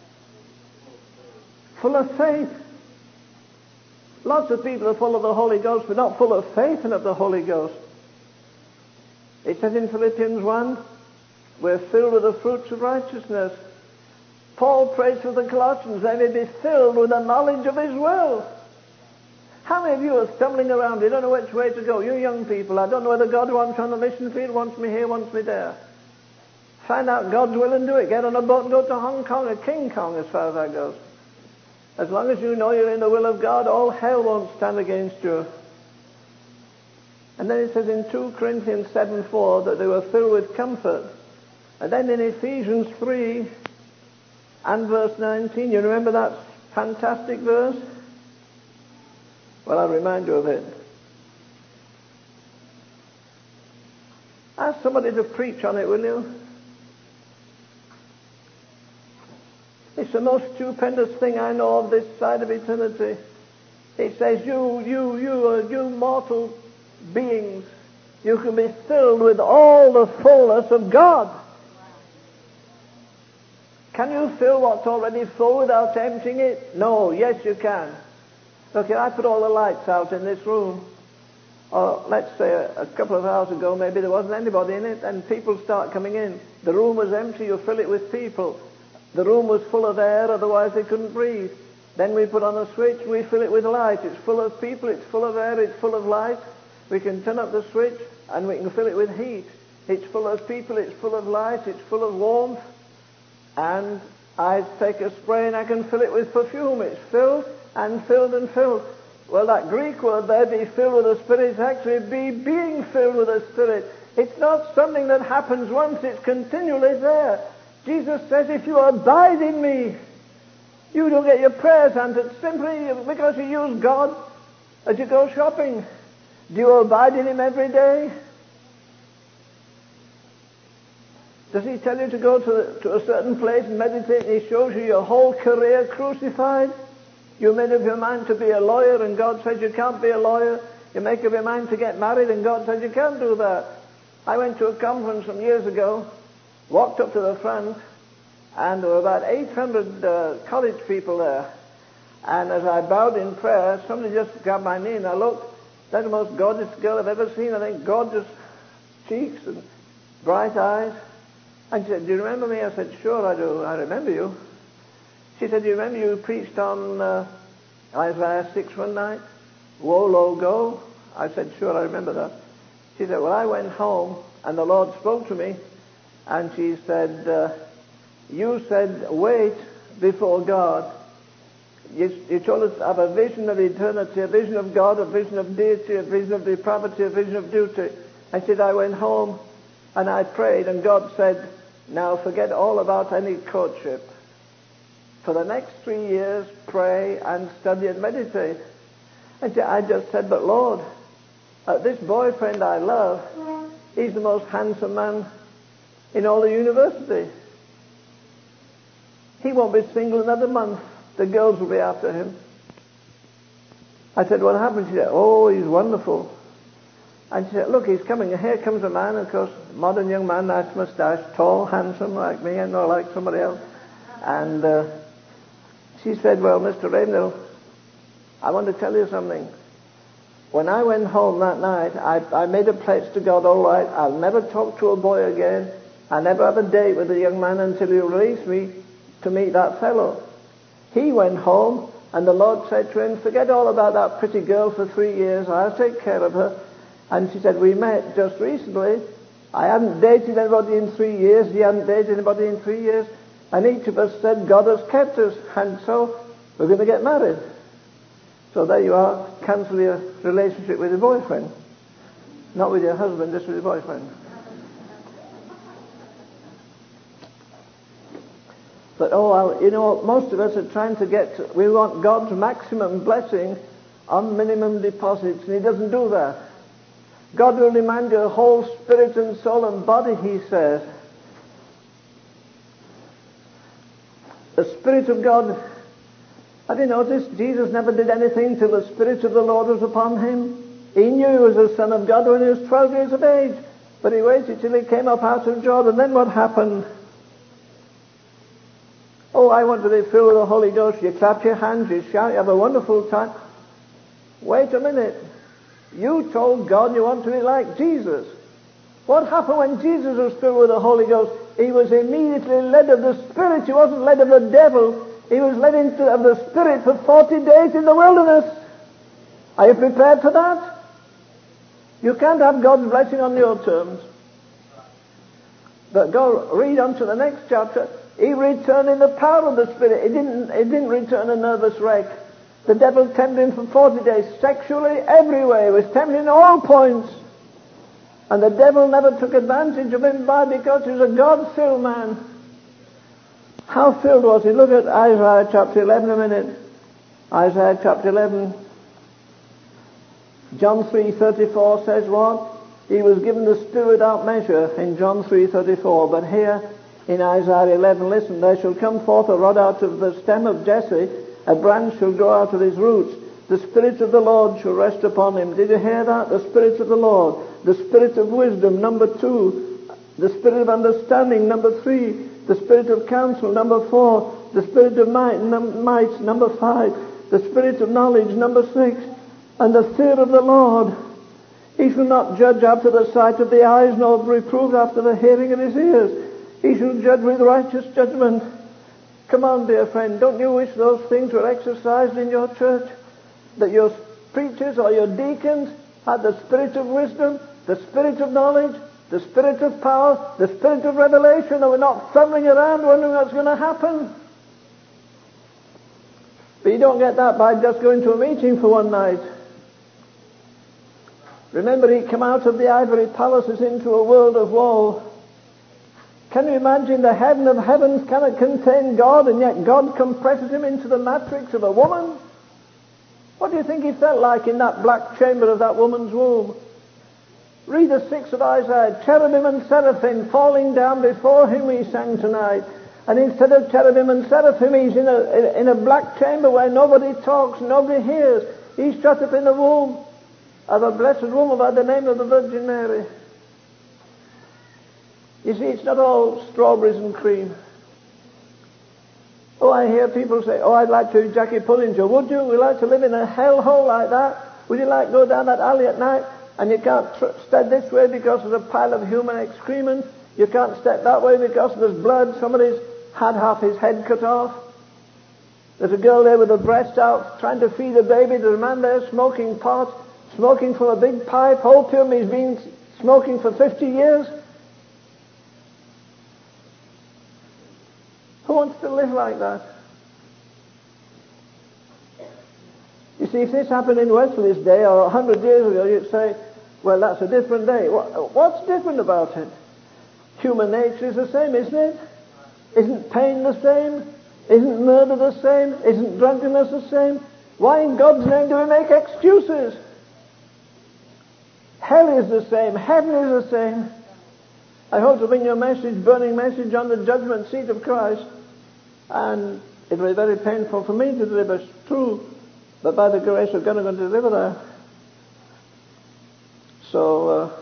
Full of faith. Lots of people are full of the Holy Ghost, but not full of faith and of the Holy Ghost. It says in Philippians one, we're filled with the fruits of righteousness. Paul prays for the Colossians, they may be filled with the knowledge of His will. How many of you are stumbling around? You don't know which way to go. You young people, I don't know whether God wants me on the mission field, wants me here, wants me there. Find out God's will and do it. Get on a boat and go to Hong Kong or King Kong as far as that goes. As long as you know you're in the will of God, all hell won't stand against you. And then it says in two Corinthians seven four that they were filled with comfort. And then in Ephesians three and verse nineteen, you remember that fantastic verse? Well, I'll remind you of it. Ask somebody to preach on it, will you? It's the most stupendous thing I know of this side of eternity. It says, you, you, you, uh, you mortal beings, you can be filled with all the fullness of God. Can you fill what's already full without emptying it? No, yes you can. Look, I put all the lights out in this room. Or let's say a, a couple of hours ago, maybe there wasn't anybody in it, and people start coming in. The room was empty, you fill it with people. The room was full of air, otherwise they couldn't breathe. Then we put on a switch, we fill it with light. It's full of people, it's full of air, it's full of light. We can turn up the switch and we can fill it with heat. It's full of people, it's full of light, it's full of warmth. And I take a spray and I can fill it with perfume. It's filled and filled and filled. Well, that Greek word there, be filled with the Spirit, is actually be being filled with the Spirit. It's not something that happens once, it's continually there. Jesus says, if you abide in me, you don't get your prayers answered simply because you use God as you go shopping. Do you abide in Him every day? Does He tell you to go to, to a certain place and meditate and He shows you your whole career crucified? You made up your mind to be a lawyer and God says you can't be a lawyer. You make up your mind to get married and God says you can't do that. I went to a conference some years ago, walked up to the front, and there were about eight hundred uh, college people there. And as I bowed in prayer, somebody just grabbed my knee and I looked. That's the most gorgeous girl I've ever seen. I think gorgeous cheeks and bright eyes. And she said, do you remember me? I said, sure I do. I remember you. She said, do you remember you preached on uh, Isaiah six one night? Woe, lo, go. I said, sure, I remember that. She said, well, I went home and the Lord spoke to me. And she said, uh, you said, wait before God. You, you told us to have a vision of eternity, a vision of God, a vision of deity, a vision of depravity, a vision of duty. I said, I went home and I prayed and God said, now forget all about any courtship. For the next three years, pray and study and meditate. And I just said, but Lord, uh, this boyfriend I love, he's the most handsome man in all the university. He won't be single another month. The girls will be after him. I said, what happened? She said, oh, he's wonderful. And she said, look, he's coming. Here comes a man, of course, modern young man, nice moustache, tall, handsome like me, and not like somebody else. And uh, she said, well, Mister Ravenhill, I want to tell you something. When I went home that night, I, I made a pledge to God, all right, I'll never talk to a boy again. I'll never have a date with a young man until you release me to meet that fellow. He went home, and the Lord said to him, forget all about that pretty girl for three years. I'll take care of her. And she said, we met just recently. I hadn't dated anybody in three years. He hadn't dated anybody in three years. And each of us said, God has kept us. And so we're going to get married. So there you are. Cancel your relationship with your boyfriend. Not with your husband, just with your boyfriend. But, oh, you know, most of us are trying to get, to, we want God's maximum blessing on minimum deposits, and He doesn't do that. God will demand your whole spirit and soul and body, He says. the Spirit of God. Have you noticed Jesus never did anything till the Spirit of the Lord was upon him? He knew he was the Son of God when he was twelve years of age. But he waited till he came up out of Jordan. Then what happened? Oh, I want to be filled with the Holy Ghost. You clap your hands, you shout, you have a wonderful time. Wait a minute. You told God you want to be like Jesus. What happened when Jesus was filled with the Holy Ghost? He was immediately led of the Spirit. He wasn't led of the devil. He was led into of the Spirit for forty days in the wilderness. Are you prepared for that? You can't have God's blessing on your terms. But go read on to the next chapter. He returned in the power of the Spirit. He didn't, he didn't return a nervous wreck. The devil tempted him for forty days, sexually, everywhere. He was tempted in all points. And the devil never took advantage of him. Why? Because he was a God-filled man. How filled was he? Look at Isaiah chapter eleven a minute. Isaiah chapter eleven. John three thirty-four says what? He was given the Spirit without measure in John three thirty-four. But here in Isaiah eleven, listen, there shall come forth a rod out of the stem of Jesse, a branch shall grow out of his roots. The Spirit of the Lord shall rest upon him. Did you hear that? The Spirit of the Lord. The Spirit of wisdom, number two. The Spirit of understanding, number three. The Spirit of counsel, number four. The Spirit of might, num- might, number five. The Spirit of knowledge, number six. And the fear of the Lord. He shall not judge after the sight of the eyes, nor reprove after the hearing of his ears. He shall judge with righteous judgment. Come on, dear friend, don't you wish those things were exercised in your church? That your preachers or your deacons had the Spirit of wisdom, the Spirit of knowledge, the Spirit of power, the Spirit of revelation, and we're not fumbling around wondering what's going to happen. But you don't get that by just going to a meeting for one night. Remember, he came out of the ivory palaces into a world of woe. Can you imagine? The heaven of heavens cannot contain God, and yet God compresses him into the matrix of a woman? What do you think he felt like in that black chamber of that woman's womb? Read the sixth of Isaiah. Cherubim and seraphim falling down before him, we sang tonight. And instead of cherubim and seraphim, he's in a, in a black chamber where nobody talks, nobody hears. He's shut up in the womb of a blessed woman by the name of the Virgin Mary. You see, it's not all strawberries and cream. Oh, I hear people say, oh, I'd like to be Jackie Pullinger. Would you? Would you like to live in a hellhole like that? Would you like to go down that alley at night and you can't tr- step this way because there's a pile of human excrement? You can't step that way because there's blood. Somebody's had half his head cut off. There's a girl there with her breast out trying to feed a baby. There's a man there smoking pot, smoking from a big pipe. Opium, he's been smoking for fifty years. Who wants to live like that? You see, if this happened in Wesley's day or a hundred years ago, you'd say, well, that's a different day. What, what's different about it? Human nature is the same, isn't it? Isn't pain the same? Isn't murder the same? Isn't drunkenness the same? Why in God's name do we make excuses? Hell is the same. Heaven is the same. I hope to bring you a message, burning message on the judgment seat of Christ. And it will be very painful for me to deliver, it's true. But by the grace of God, I'm going to deliver that. So, uh,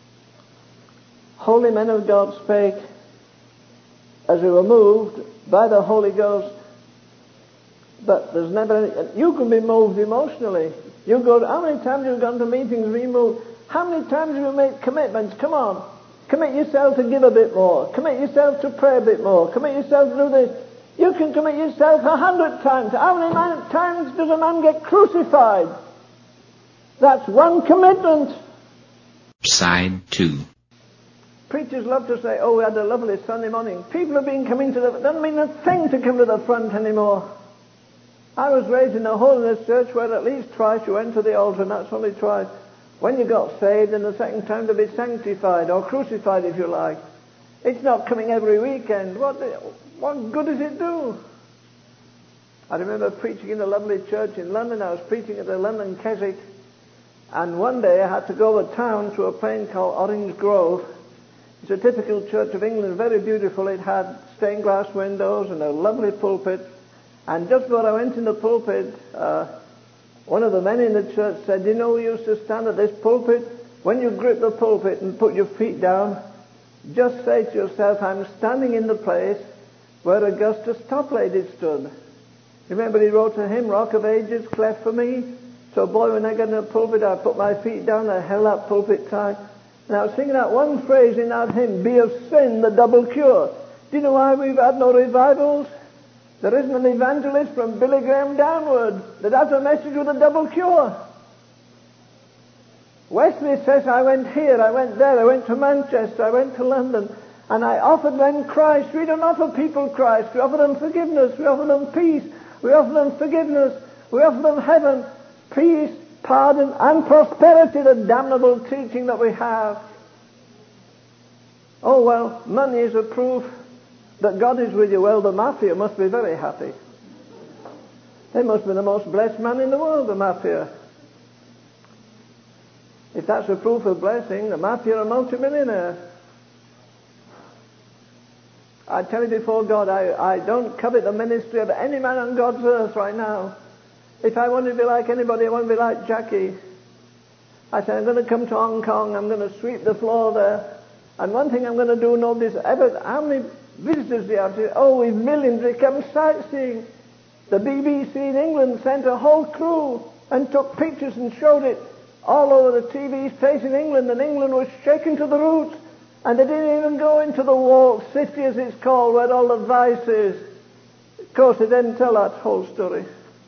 holy men of God spake as they were moved by the Holy Ghost. But there's never any, you can be moved emotionally. You go, how many times have you gone to meetings and been moved? How many times have you made commitments? Come on. Commit yourself to give a bit more. Commit yourself to pray a bit more. Commit yourself to do this. You can commit yourself a hundred times. How many man, times does a man get crucified? That's one commitment. Side two. Preachers love to say, oh, we had a lovely Sunday morning. People have been coming to the... It doesn't mean a thing to come to the front anymore. I was raised in a holiness church where at least twice you went to the altar, and that's only twice. When you got saved, and the second time to be sanctified, or crucified if you like. It's not coming every weekend. What, what good does it do? I remember preaching in a lovely church in London. I was preaching at the London Keswick. And one day I had to go over town to a place called Orange Grove. It's a typical Church of England, very beautiful. It had stained glass windows and a lovely pulpit. And just before I went in the pulpit, uh, one of the men in the church said, you know, we used to stand at this pulpit. When you grip the pulpit and put your feet down, just say to yourself, I'm standing in the place where Augustus Toplady stood. Remember he wrote a hymn, Rock of Ages, cleft for me. So boy, when I got in the pulpit, I put my feet down, I held that pulpit tight. And I was singing that one phrase in that hymn, be of sin the double cure. Do you know why we've had no revivals? There isn't an evangelist from Billy Graham downward that has a message with a double cure. Wesley says, I went here, I went there, I went to Manchester, I went to London, and I offered them Christ. We don't offer people Christ. We offer them forgiveness. We offer them peace. We offer them forgiveness. We offer them heaven, peace, pardon, and prosperity, the damnable teaching that we have. Oh, well, money is a proof that God is with you. Well, the mafia must be very happy. They must be the most blessed man in the world, the mafia. If that's a proof of blessing, the mafia are multimillionaire. I tell you before God, I, I don't covet the ministry of any man on God's earth right now. If I want to be like anybody, I want to be like Jackie. I said, I'm going to come to Hong Kong, I'm going to sweep the floor there. And one thing I'm going to do, nobody's ever, how many visitors do you have? Oh, we've millions, they come sightseeing. The B B C in England sent a whole crew and took pictures and showed it all over the T V facing England, and England was shaken to the roots. And they didn't even go into the walled city, as it's called, where all the vice is. Of course, they didn't tell that whole story.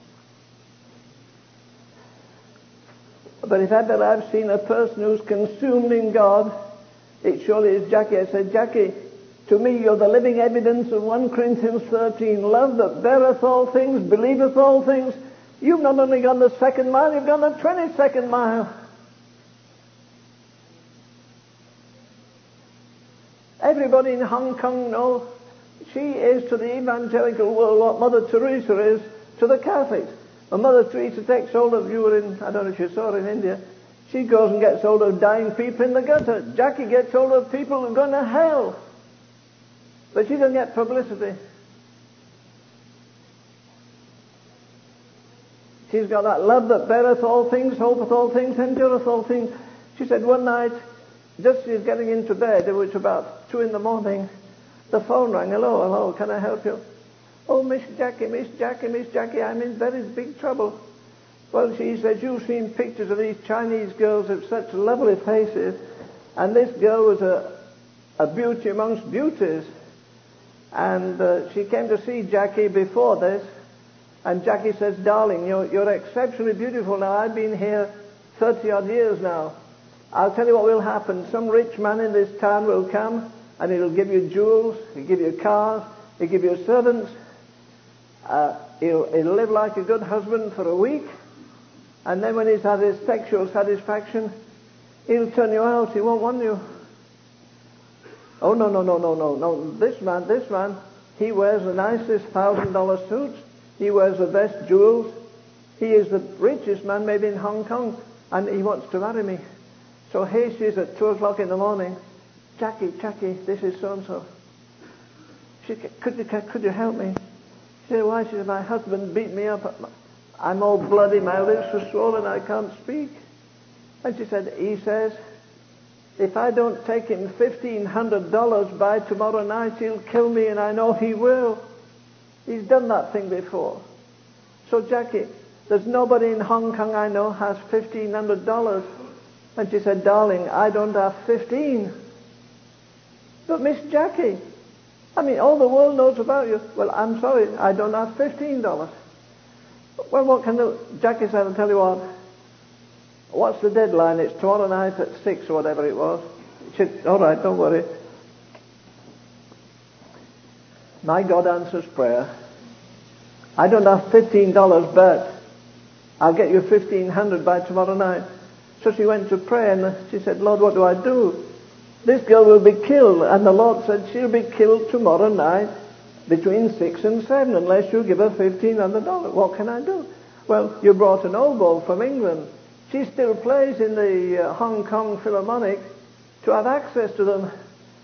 But if ever I've seen a person who's consumed in God, it surely is Jackie. I said, Jackie, to me you're the living evidence of First Corinthians thirteen. Love that beareth all things, believeth all things. You've not only gone the second mile, you've gone the twenty-second mile. Everybody in Hong Kong knows she is to the evangelical world what Mother Teresa is to the Catholics. When Mother Teresa takes hold of you in, I don't know if you saw her in India, she goes and gets hold of dying people in the gutter. Jackie gets hold of people who are going to hell. But she doesn't get publicity. She's got that love that beareth all things, hopeth all things, endureth all things. She said one night, just as she was getting into bed, it was about two in the morning, the phone rang. Hello, hello, can I help you? Oh, Miss Jackie, Miss Jackie, Miss Jackie, I'm in very big trouble. Well, she said, you've seen pictures of these Chinese girls with such lovely faces, and this girl was a, a beauty amongst beauties. And uh, she came to see Jackie before this, and Jackie says, darling, you're, you're exceptionally beautiful. Now, I've been here thirty-odd years now. I'll tell you what will happen. Some rich man in this town will come, and he'll give you jewels, he'll give you cars, he'll give you servants. Uh, he'll, he'll live like a good husband for a week, and then when he's had his sexual satisfaction, he'll turn you out. He won't want you. Oh, no, no, no, no, no, no. This man, this man, he wears the nicest thousand dollar suits. He wears the best jewels. He is the richest man maybe in Hong Kong, and he wants to marry me. So here she is at two o'clock in the morning. Jackie, Jackie, this is so-and-so. She said, could you, could you help me? She said, why? She said, my husband beat me up. I'm all bloody, my lips are swollen, I can't speak. And she said, he says, if I don't take him fifteen hundred dollars by tomorrow night, he'll kill me, and I know he will. He's done that thing before. So, Jackie, there's nobody in Hong Kong I know has fifteen hundred dollars. And she said, darling, I don't have fifteen. But Miss Jackie, I mean, all the world knows about you. Well, I'm sorry, I don't have fifteen dollars. Well, what can the... Jackie said, I'll tell you what. What's the deadline? It's tomorrow night at six or whatever it was. She said, all right, don't worry. My God answers prayer. I don't have fifteen dollars, but I'll get you fifteen hundred by tomorrow night. So she went to pray, and she said, Lord, what do I do? This girl will be killed. And the Lord said, she'll be killed tomorrow night between six and seven unless you give her fifteen hundred dollars. What can I do? Well, you brought an oboe from England. She still plays in the uh, Hong Kong Philharmonic to have access to them.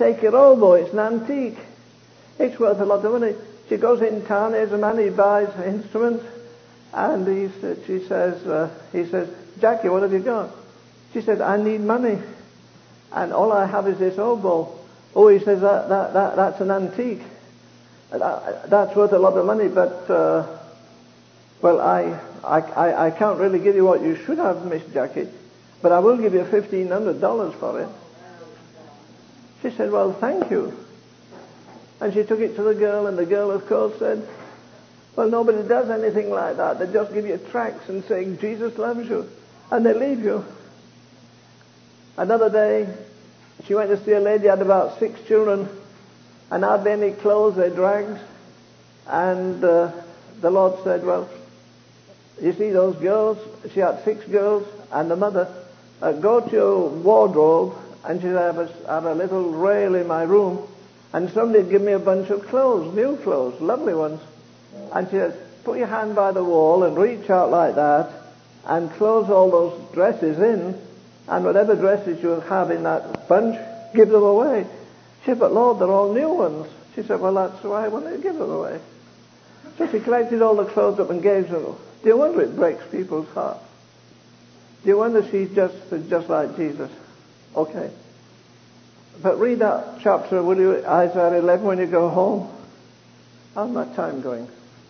take your oboe, it's an antique. It's worth a lot of money. She goes in town, here's a man, he buys instruments, and he, she says, uh, he says, Jackie, what have you got? She said, I need money, and all I have is this oboe. Oh, he says, that, that, that that's an antique. That, that's worth a lot of money, but, uh, well, I, I, I can't really give you what you should have, Miss Jackie, but I will give you fifteen hundred dollars for it. She said, well, thank you. And she took it to the girl, and the girl, of course, said, well, nobody does anything like that. They just give you tracts and saying, Jesus loves you, and they leave you. Another day, she went to see a lady, had about six children, and hardly any clothes they dragged. And uh, the Lord said, well, you see those girls? She had six girls, and the mother, uh, go to your wardrobe, and she said, I have a, I have a little rail in my room, and somebody give me a bunch of clothes, new clothes, lovely ones. And she said, put your hand by the wall and reach out like that and close all those dresses in, and whatever dresses you have in that bunch, give them away. She said, but Lord, they're all new ones. She said, well, that's why I want to give them away. So she collected all the clothes up and gave them. Do you wonder it breaks people's hearts? Do you wonder she's just, just like Jesus? Okay. But read that chapter, will you, Isaiah eleven, when you go home. How's my time going?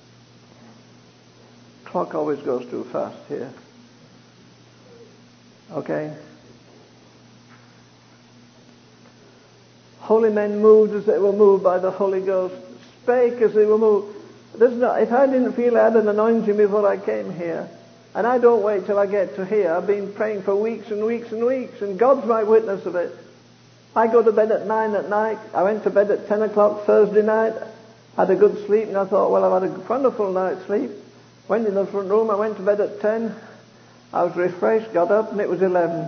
Clock always goes too fast here. Okay. Holy men moved as they were moved by the Holy Ghost, spake as they were moved. This is not, if I didn't feel I had an anointing before I came here, and I don't wait till I get to here, I've been praying for weeks and weeks and weeks, and God's my witness of it. I go to bed at nine at night. I went to bed at ten o'clock Thursday night. Had a good sleep, and I thought, well, I've had a wonderful night's sleep. Went in the front room. I went to bed at ten. I was refreshed, got up, and it was eleven.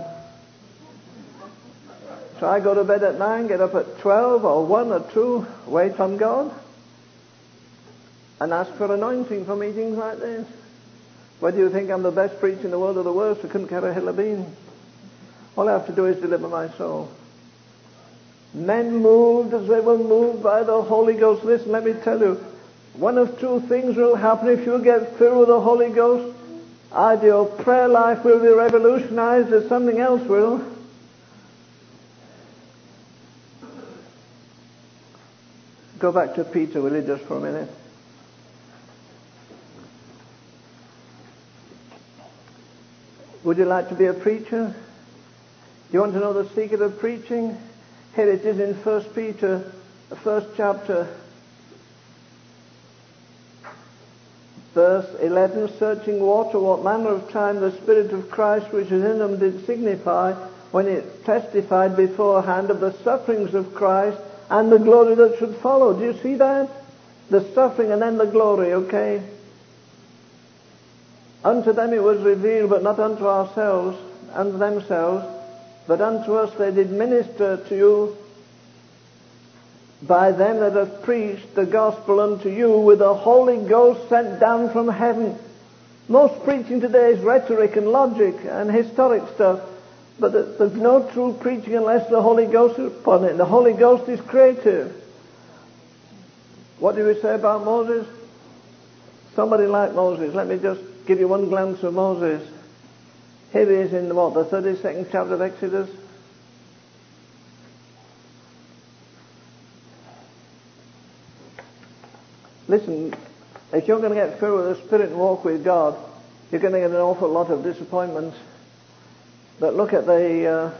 So I go to bed at nine, get up at twelve or one or two, wait on God, and ask for anointing for meetings like this. Whether you think I'm the best preacher in the world or the worst, I couldn't care a hill of beans. All I have to do is deliver my soul. Men moved as they were moved by the Holy Ghost. Listen, let me tell you, one of two things will happen if you get filled with the Holy Ghost. Either your prayer life will be revolutionized or something else will. Go back to Peter, will you, just for a minute? Would you like to be a preacher? Do you want to know the secret of preaching? Here it is in First Peter, the first chapter, verse eleven, searching water, what manner of time the Spirit of Christ which is in them did signify, when it testified beforehand of the sufferings of Christ and the glory that should follow. Do you see that? The suffering and then the glory, okay? Unto them it was revealed, but not unto ourselves, unto themselves, but unto us they did minister to you by them that have preached the gospel unto you with the Holy Ghost sent down from heaven. Most preaching today is rhetoric and logic and historic stuff, but there's no true preaching unless the Holy Ghost is upon it. The Holy Ghost is creative. What do we say about Moses? Somebody like Moses. Let me just give you one glance of Moses. Here he is in what, the thirty-second chapter of Exodus. Listen, if you're going to get filled with the Spirit and walk with God, you're going to get an awful lot of disappointments. But look at the uh,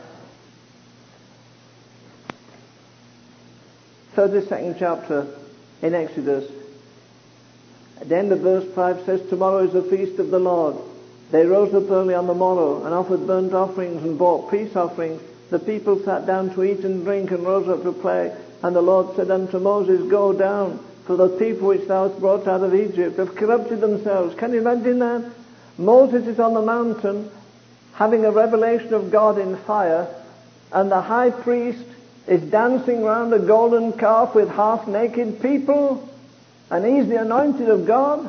thirty-second chapter in Exodus. At the end of verse five says, tomorrow is the feast of the Lord. They rose up early on the morrow and offered burnt offerings and brought peace offerings. The people sat down to eat and drink and rose up to play. And the Lord said unto Moses, go down, for the people which thou hast brought out of Egypt have corrupted themselves. Can you imagine that? Moses is on the mountain having a revelation of God in fire, and the high priest is dancing round a golden calf with half-naked people, and he's the anointed of God.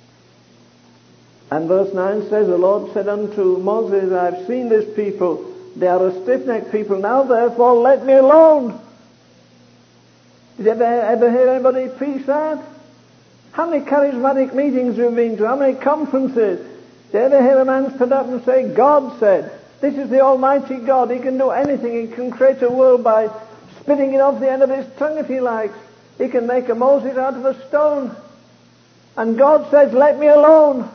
And verse nine says, the Lord said unto Moses, I have seen this people, They are a stiff-necked people now, therefore let me alone. Did you ever, ever hear anybody preach that? How many charismatic meetings have you been to? How many conferences? Did you ever hear a man stand up and say, God said, this is the Almighty God, He can do anything, He can create a world by spitting it off the end of His tongue if He likes. He can make a Moses out of a stone. And God says, let me alone.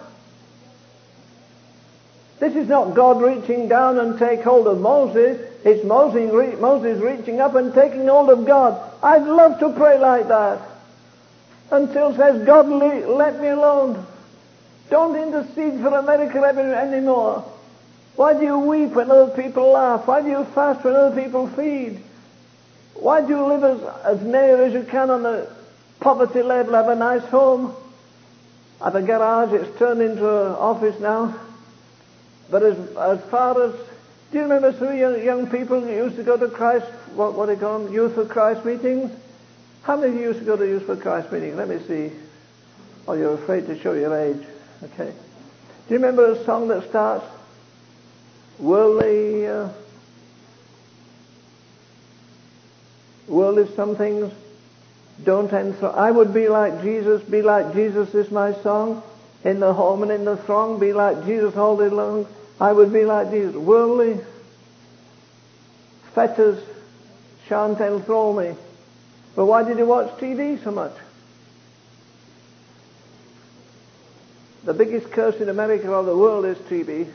This is not God reaching down and take hold of Moses. It's Moses, Moses reaching up and taking hold of God. I'd love to pray like that. Until it says, God, let me alone. Don't intercede for America anymore. Why do you weep when other people laugh? Why do you fast when other people feed? Why do you live as, as near as you can on the poverty level, have a nice home? I have a garage, it's turned into an office now. But as, as far as, do you remember some young, young people who used to go to Christ, what, what do you call them, Youth for Christ meetings? How many of you used to go to Youth for Christ meetings? Let me see. Oh, you're afraid to show your age. Okay. Do you remember a song that starts, worldly, uh, worldly some things don't enter. I would be like Jesus, be like Jesus is my song. In the home and in the throng, be like Jesus all day long. I would be like Jesus. Worldly fetters shan't enthrall me. But why did you watch T V so much? The biggest curse in America or the world is T V.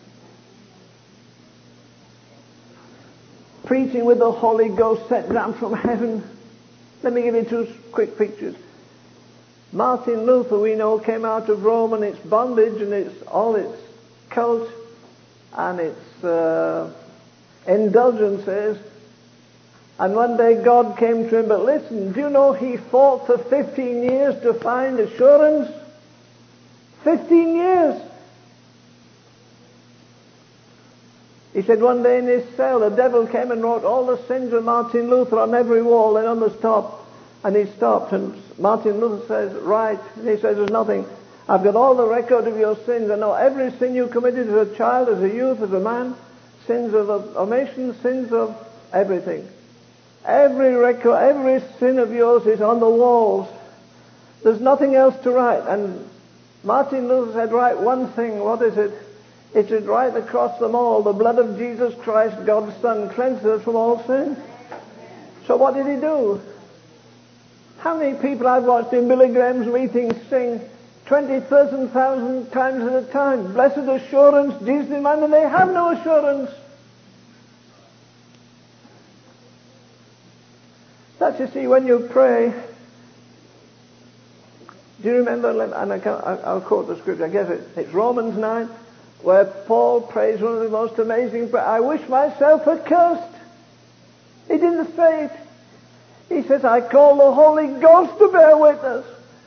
Preaching with the Holy Ghost set down from heaven. Let me give you two quick pictures. Martin Luther, we know, came out of Rome and its bondage and its all its cult and its uh, indulgences. And one day God came to him, but listen, do you know he fought for fifteen years to find assurance? Fifteen years! He said one day in his cell, the devil came and wrote all the sins of Martin Luther on every wall and on the top. And he stopped, and Martin Luther says, right. And he says, there's nothing. I've got all the record of your sins. I know every sin you committed as a child, as a youth, as a man. Sins of omission, sins of everything. Every record, every sin of yours is on the walls. There's nothing else to write. And Martin Luther said, write one thing. What is it? It should write across them all, the blood of Jesus Christ, God's Son, cleanses us from all sin. So what did he do? How many people I've watched in Billy Graham's meetings sing twenty thousand times at a time, blessed assurance, Jesus is mine, and they have no assurance. That's, you see, when you pray. Do you remember, and I can, I'll quote the scripture, I guess it, it's Romans nine, where Paul prays one of the most amazing prayers. I wish myself accursed. He didn't say it. He says, I call the Holy Ghost to bear witness.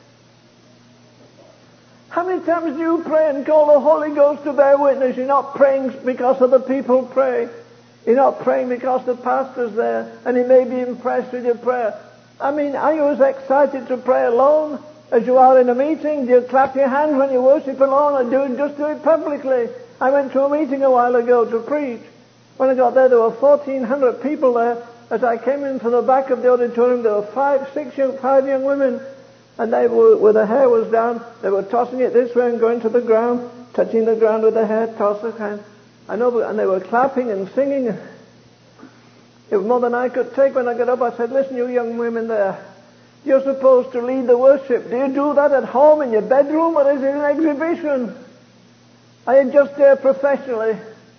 How many times do you pray and call the Holy Ghost to bear witness? You're not praying because other people pray. You're not praying because the pastor's there and he may be impressed with your prayer. I mean, are you as excited to pray alone as you are in a meeting? Do you clap your hands when you worship alone, or do you just do it publicly? I went to a meeting a while ago to preach. When I got there, there were fourteen hundred people there. As I came in from the back of the auditorium, there were five, six young, five young women, and they were, where their hair was down, they were tossing it this way and going to the ground, touching the ground with their hair, toss the hand. I know, and they were clapping and singing. It was more than I could take. When I got up, I said, listen, you young women there, you're supposed to lead the worship. Do you do that at home in your bedroom, or is it an exhibition? Are you just there professionally?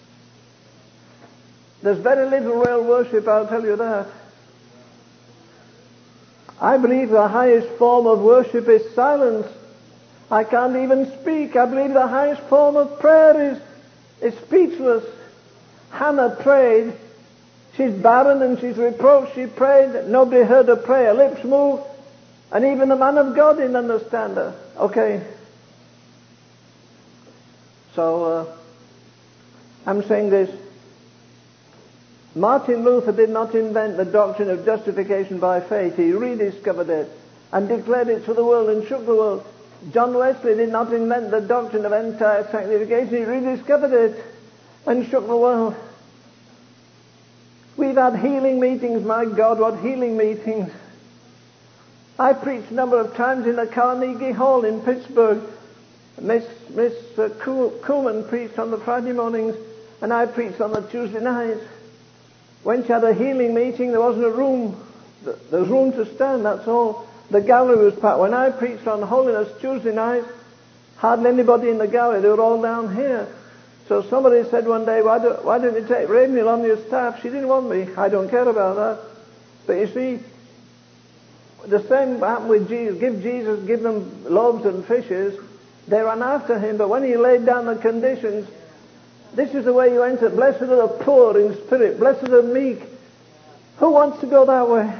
There's very little real worship, I'll tell you that. I believe the highest form of worship is silence. I can't even speak. I believe the highest form of prayer is, is speechless. Hannah prayed. She's barren and she's reproached. She prayed. Nobody heard her prayer. Lips moved. And even the man of God didn't understand her. Okay. So, uh, I'm saying this. Martin Luther did not invent the doctrine of justification by faith. He rediscovered it and declared it to the world and shook the world. John Wesley did not invent the doctrine of entire sanctification. He rediscovered it and shook the world. We've had healing meetings. My God, what healing meetings. I preached a number of times in the Carnegie Hall in Pittsburgh. Miss, Miss uh, Kuhlman preached on the Friday mornings, and I preached on the Tuesday nights. When she had a healing meeting, there wasn't a room. There was room to stand, that's all. The gallery was packed. When I preached on holiness Tuesday nights, hardly anybody in the gallery. They were all down here. So somebody said one day, why, do, why don't you take Rachel on your staff? She didn't want me. I don't care about that. But you see, the same happened with Jesus. Give Jesus, give them loaves and fishes. They ran after him, but when he laid down the conditions, this is the way you enter. Blessed are the poor in spirit. Blessed are the meek. Who wants to go that way?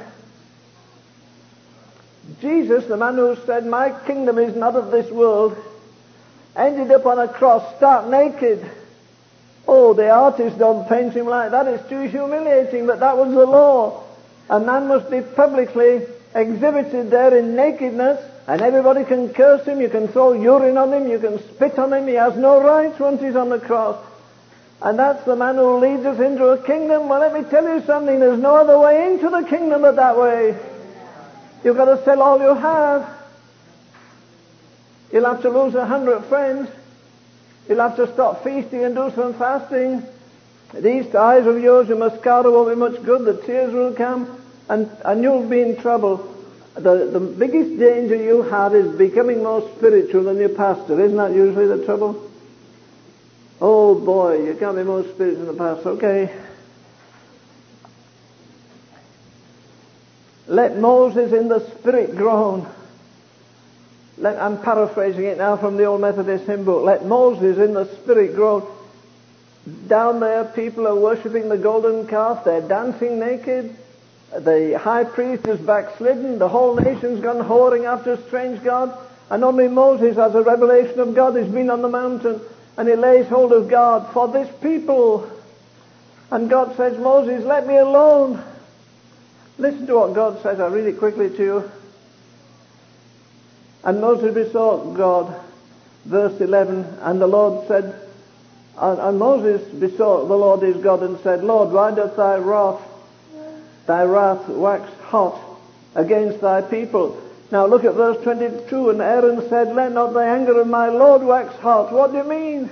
Jesus, the man who said, my kingdom is not of this world, ended up on a cross, stark naked. Oh, the artists don't paint him like that. It's too humiliating, but that was the law. A man must be publicly exhibited there in nakedness, and everybody can curse him, you can throw urine on him, you can spit on him, he has no rights once he's on the cross. And that's the man who leads us into a kingdom. Well, let me tell you something, there's no other way into the kingdom but that way. You've got to sell all you have. You'll have to lose a hundred friends. You'll have to stop feasting and do some fasting. These eyes of yours, your mascara won't be much good, the tears will come, and, and you'll be in trouble. The, the biggest danger you have is becoming more spiritual than your pastor. Isn't that usually the trouble? Oh boy, you can't be more spiritual than the pastor. Okay. Let Moses in the Spirit groan. Let, I'm paraphrasing it now from the old Methodist hymn book. Let Moses in the Spirit groan. Down there people are worshipping the golden calf. They're dancing naked. The high priest is backslidden. The whole nation's gone whoring after a strange god. And only Moses has a revelation of God. He's been on the mountain and he lays hold of God for this people. And God says, Moses, let me alone. Listen to what God says. I'll read it quickly to you. And Moses besought God, verse eleven, and the Lord said, and, and Moses besought the Lord his God and said, Lord, why doth thy wrath, thy wrath wax hot against thy people? Now look at verse twenty-two, and Aaron said, let not the anger of my Lord wax hot. What do you mean?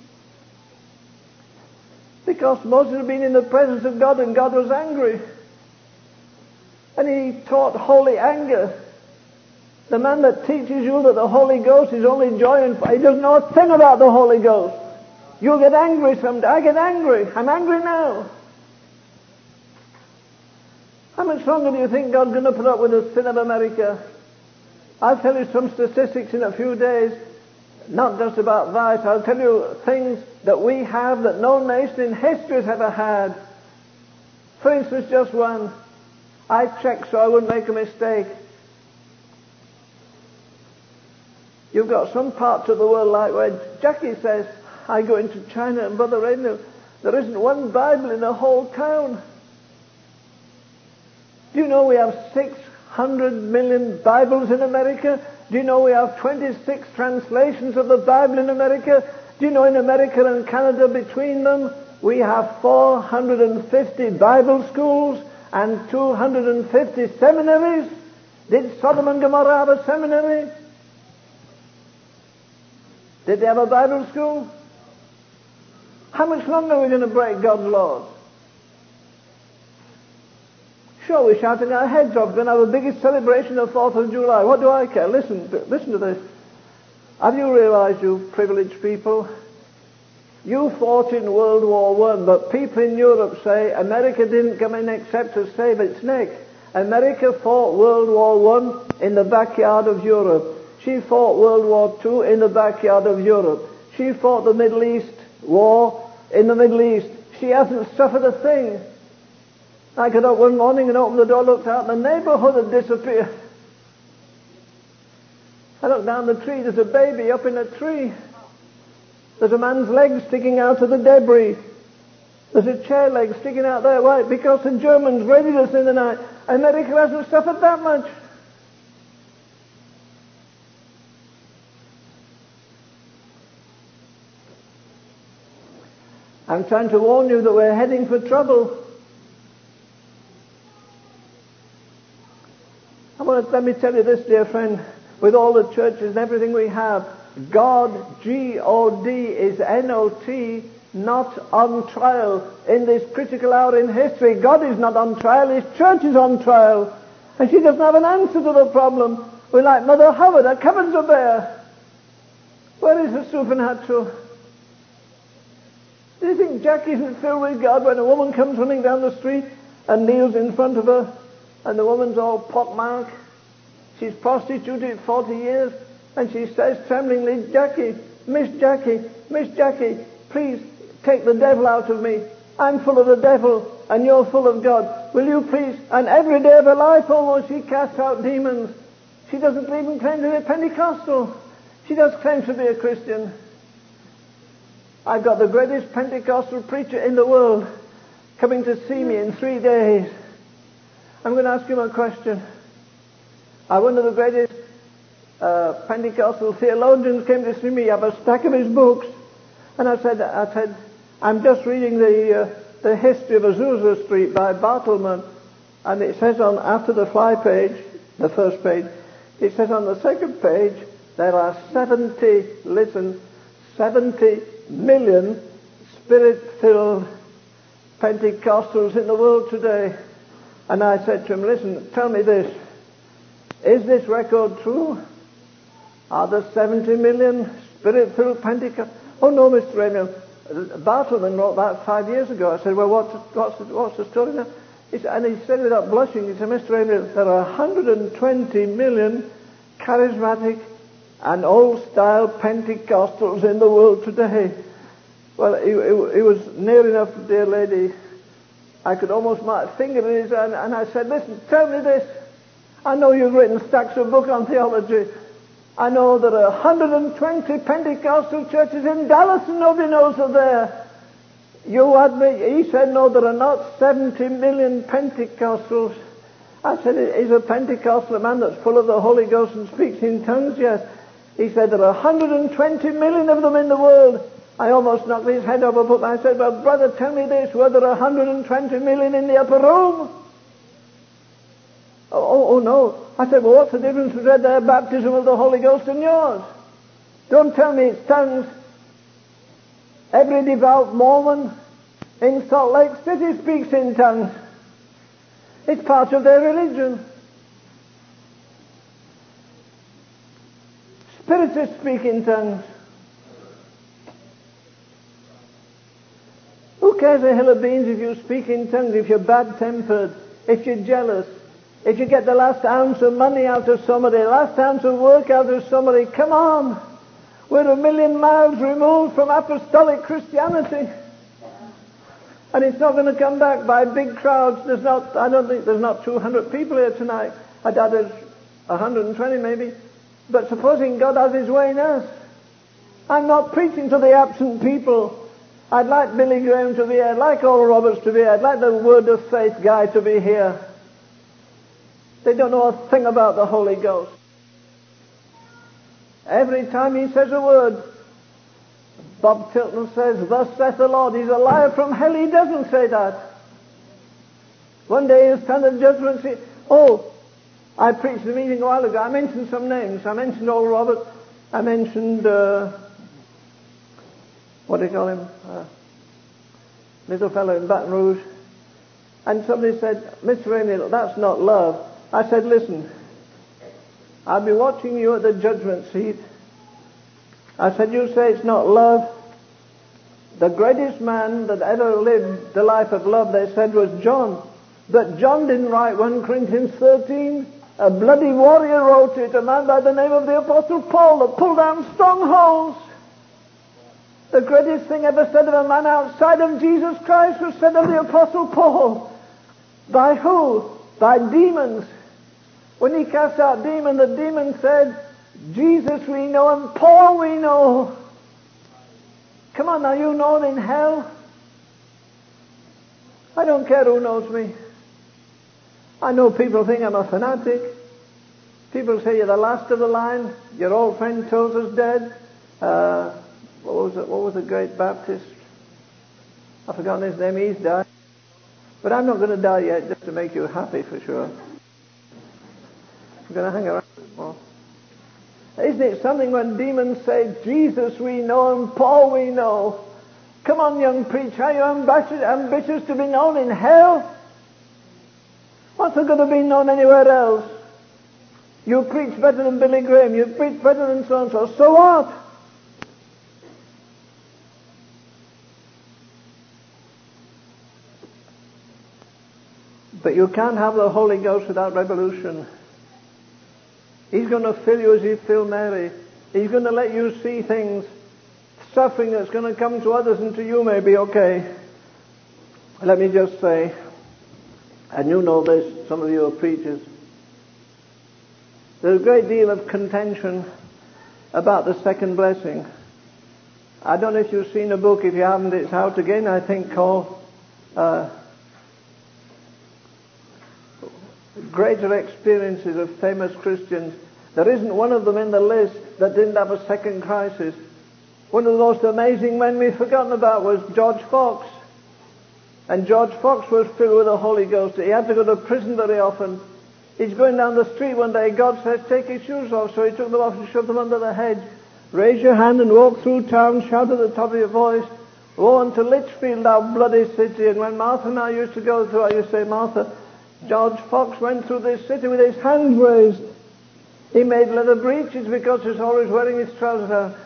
Because Moses had been in the presence of God and God was angry. And he taught holy anger. The man that teaches you that the Holy Ghost is only joy and he doesn't know a thing about the Holy Ghost. You'll get angry someday. I get angry. I'm angry now. How much longer do you think God's going to put up with the sin of America? I'll tell you some statistics in a few days, not just about vice. I'll tell you things that we have that no nation in history has ever had. For instance, just one. I checked so I wouldn't make a mistake. You've got some parts of the world like where Jackie says, I go into China and Brother Rainer, there isn't one Bible in the whole town. Do you know we have six hundred million Bibles in America? Do you know we have twenty-six translations of the Bible in America? Do you know in America and Canada between them we have four hundred fifty Bible schools and two hundred fifty seminaries? Did Sodom and Gomorrah have a seminary? Did they have a Bible school? How much longer are we going to break God's laws? Sure, we're shouting our heads off. We're going to have the biggest celebration of fourth of July. What do I care? Listen, listen to this. Have you realized, you privileged people, you fought in World War One, but people in Europe say America didn't come in except to save its neck. America fought World War One in the backyard of Europe. She fought World War Two in the backyard of Europe. She fought the Middle East war in the Middle East. She hasn't suffered a thing. I got up one morning and opened the door, looked out, and the neighborhood had disappeared. I looked down the tree, there's a baby up in a tree. There's a man's leg sticking out of the debris. There's a chair leg sticking out there. Why? Because the Germans raided us in the night. America hasn't suffered that much. I'm trying to warn you that we're heading for trouble. I want to, let me tell you this, dear friend, with all the churches and everything we have, God, G O D, is N O T, not on trial in this critical hour in history. God is not on trial, His church is on trial. And she doesn't have an answer to the problem. We're like Mother Hubbard, our cupboards are bare. Where is the supernatural? Do you think Jack isn't filled with God when a woman comes running down the street and kneels in front of her, and the woman's all pockmarked? She's prostituted forty years, and she says tremblingly, Jackie, Miss Jackie, Miss Jackie, please take the devil out of me. I'm full of the devil, and you're full of God. Will you please? And every day of her life almost she casts out demons. She doesn't even claim to be Pentecostal. She does claim to be a Christian. I've got the greatest Pentecostal preacher in the world coming to see me in three days. I'm going to ask him a question. I one of the greatest uh, Pentecostal theologians came to see me. I have a stack of his books. And I said, I said, I'm just reading the uh, the history of Azusa Street by Bartleman. And it says on, after the fly page, the first page, it says on the second page, there are seventy, listen, seventy million Spirit-filled Pentecostals in the world today. And I said to him, listen, tell me this. Is this record true? Are there seventy million Spirit-filled Pentecostals? Oh no, Mister Raymond. Bartleman wrote that five years ago. I said, well, what's, what's, the, what's the story now? He said, and he said without blushing, he said, Mister Raymond, there are one hundred twenty million charismatic and old-style Pentecostals in the world today. Well, he, he, he was near enough, dear lady, I could almost mark a finger in his hand, and I said, listen, tell me this. I know you've written stacks of books on theology. I know there are one hundred twenty Pentecostal churches in Dallas and nobody knows they're there. You admit, he said, no, there are not seventy million Pentecostals. I said, is a Pentecostal a man that's full of the Holy Ghost and speaks in tongues? Yes. He said, there are one hundred twenty million of them in the world. I almost knocked his head off. But I said, well, brother, tell me this, were there one hundred twenty million in the upper room? Oh, oh, oh, no. I said, well, what's the difference between their baptism of the Holy Ghost and yours? Don't tell me it's tongues. Every devout Mormon in Salt Lake City speaks in tongues. It's part of their religion. Spiritists speak in tongues. Who cares a hill of beans if you speak in tongues, if you're bad-tempered, if you're jealous, if you get the last ounce of money out of somebody, the last ounce of work out of somebody? Come on. We're a million miles removed from apostolic Christianity. And it's not going to come back by big crowds. There's not, I don't think there's not two hundred people here tonight. I doubt there's one hundred twenty maybe. But supposing God has His way in us. I'm not preaching to the absent people. I'd like Billy Graham to be here. I'd like Oral Roberts to be here. I'd like the Word of Faith guy to be here. They don't know a thing about the Holy Ghost. Every time he says a word, Bob Tilton says, thus saith the Lord. He's a liar from hell. He doesn't say that. One day he'll stand at judgment and say, oh, I preached a meeting a while ago. I mentioned some names. I mentioned Oral Roberts. I mentioned, uh, what do you call him? Uh, little fellow in Baton Rouge. And somebody said, Mister Ramey, that's not love. I said, listen, I'll be watching you at the judgment seat. I said, you say it's not love. The greatest man that ever lived the life of love, they said, was John. But John didn't write First Corinthians thirteen. A bloody warrior wrote it, a man by the name of the Apostle Paul, that pulled down strongholds. The greatest thing ever said of a man outside of Jesus Christ was said of the Apostle Paul. By who? By demons. When he cast out demons, the demon said, Jesus we know and Paul we know. Come on now, you know in hell. I don't care who knows me. I know people think I'm a fanatic. People say you're the last of the line. Your old friend Tozer's dead. Uh, what was it? What was the great Baptist? I've forgotten his name. He's died. But I'm not going to die yet, just to make you happy for sure. We're going to hang around a bit more. Isn't it something when demons say, Jesus we know and Paul we know? Come on, young preacher, are you ambitious, ambitious to be known in hell? What's there going to be known anywhere else? You preach better than Billy Graham, you preach better than so-and-so, so what? But you can't have the Holy Ghost without revolution. He's going to fill you as he filled Mary. He's going to let you see things, suffering that's going to come to others and to you may be okay. Let me just say, and you know this, some of you are preachers, there's a great deal of contention about the second blessing. I don't know if you've seen a book. If you haven't, it's out again, I think, called uh, Greater Experiences of Famous Christians. There isn't one of them in the list that didn't have a second crisis. One of the most amazing men we've forgotten about was George Fox. And George Fox was filled with the Holy Ghost. He had to go to prison very often. He's going down the street one day. God says, take his shoes off. So he took them off and shoved them under the hedge. Raise your hand and walk through town. Shout at the top of your voice. Woe unto Lichfield, thou bloody city. And when Martha and I used to go through, I used to say, Martha, George Fox went through this city with his hands raised. He made leather breeches because he's always wearing his trousers out.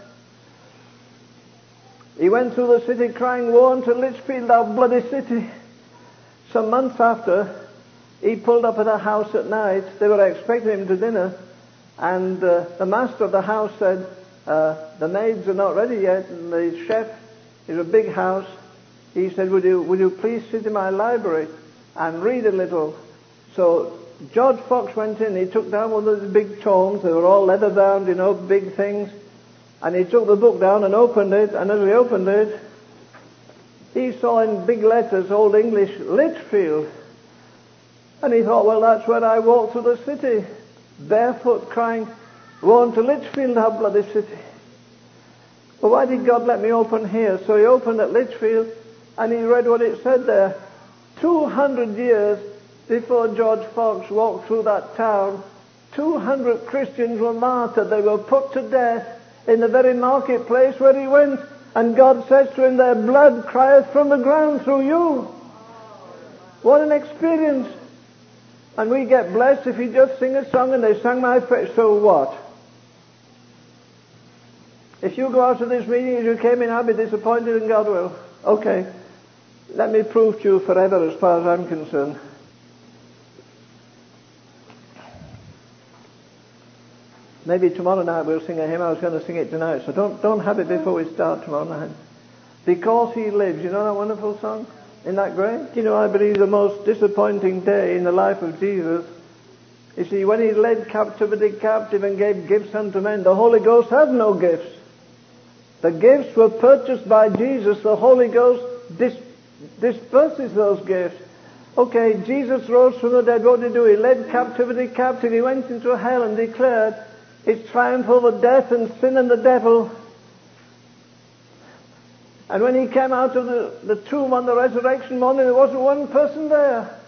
He went through the city crying, woe unto Lichfield, thou bloody city. Some months after, he pulled up at a house at night. They were expecting him to dinner. And uh, the master of the house said, uh, the maids are not ready yet. And the chef is a big house. He said, would you, would you please sit in my library and read a little? So George Fox went in. He took down one of those big tomes. They were all leather bound, you know, big things. And he took the book down and opened it. And as he opened it, he saw in big letters, Old English, Lichfield. And he thought, well, that's where I walked through the city, barefoot, crying, woe unto Lichfield, thou bloody city. But why did God let me open here? So he opened at Lichfield, and he read what it said there. Two hundred years before George Fox walked through that town, two hundred Christians were martyred. They were put to death in the very marketplace where he went. And God says to him, their blood crieth from the ground through you. What an experience. And we get blessed if you just sing a song and they sang my praise. So what? If you go out of this meeting as you came in, I'll be disappointed and God will. Okay. Let me prove to you forever as far as I'm concerned. Maybe tomorrow night we'll sing a hymn. I was going to sing it tonight, so don't don't have it before we start tomorrow night. Because He lives. You know that wonderful song? Isn't that great? You know, I believe the most disappointing day in the life of Jesus, you see, when He led captivity captive and gave gifts unto men, the Holy Ghost had no gifts. The gifts were purchased by Jesus. The Holy Ghost dis- disperses those gifts. Okay, Jesus rose from the dead. What did He do? He led captivity captive. He went into hell and declared its triumph over death and sin and the devil. And when He came out of the, the tomb on the resurrection morning, there wasn't one person there.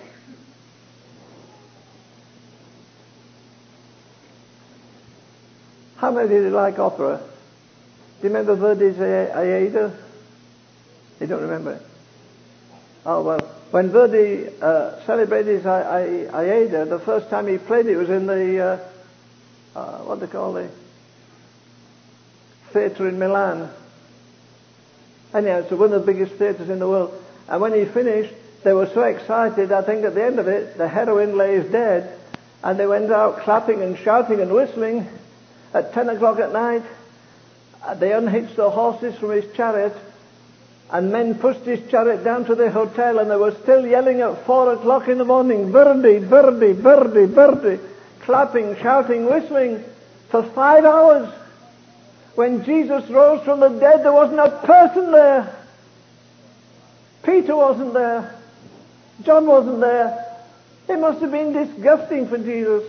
How many did you like opera? Do you remember Verdi's Aida? You don't remember it? Oh, well, when Verdi uh, celebrated his Aida, the first time he played it was in the, uh, uh, what do they call it? Theatre in Milan. Anyhow, it's one of the biggest theatres in the world. And when he finished, they were so excited, I think at the end of it, the heroine lays dead, and they went out clapping and shouting and whistling. At ten o'clock at night, they unhitched the horses from his chariot, and men pushed his chariot down to the hotel, and they were still yelling at four o'clock in the morning, Verdi, Verdi, Verdi, Verdi, clapping, shouting, whistling, for five hours. When Jesus rose from the dead, there wasn't a person there. Peter wasn't there. John wasn't there. It must have been disgusting for Jesus.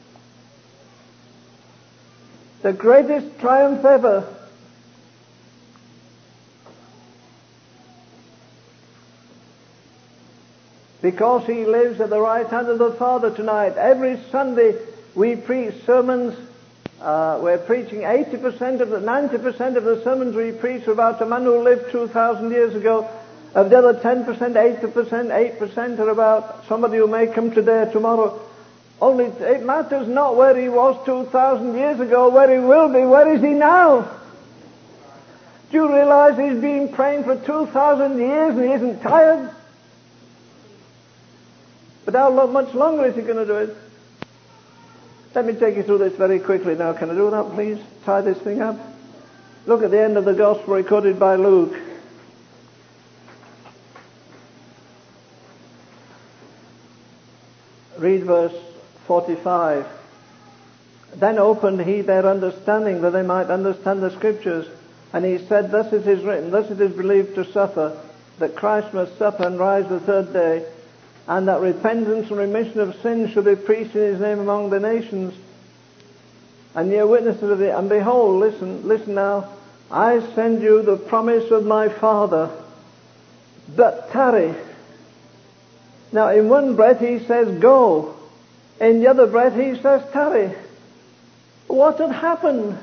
The greatest triumph ever. Because He lives at the right hand of the Father tonight. Every Sunday We preach sermons, uh, we're preaching eighty percent of the, ninety percent of the sermons we preach are about a man who lived two thousand years ago. Of the other ten percent, eighty percent, eight percent are about somebody who may come today or tomorrow. Only it matters not where he was two thousand years ago, where he will be, where is he now? Do you realize he's been praying for two thousand years and he isn't tired? But how lo- much longer is he going to do it? Let me take you through this very quickly now. Can I do that, please? Tie this thing up. Look at the end of the Gospel recorded by Luke. Read verse forty-five. Then opened he their understanding that they might understand the Scriptures. And he said, thus it is written, thus it is believed to suffer, that Christ must suffer and rise the third day, and that repentance and remission of sins should be preached in his name among the nations. And ye are witnesses of it. And behold, listen, listen now, I send you the promise of my Father, but tarry. Now in one breath he says go, in the other breath he says tarry. What had happened?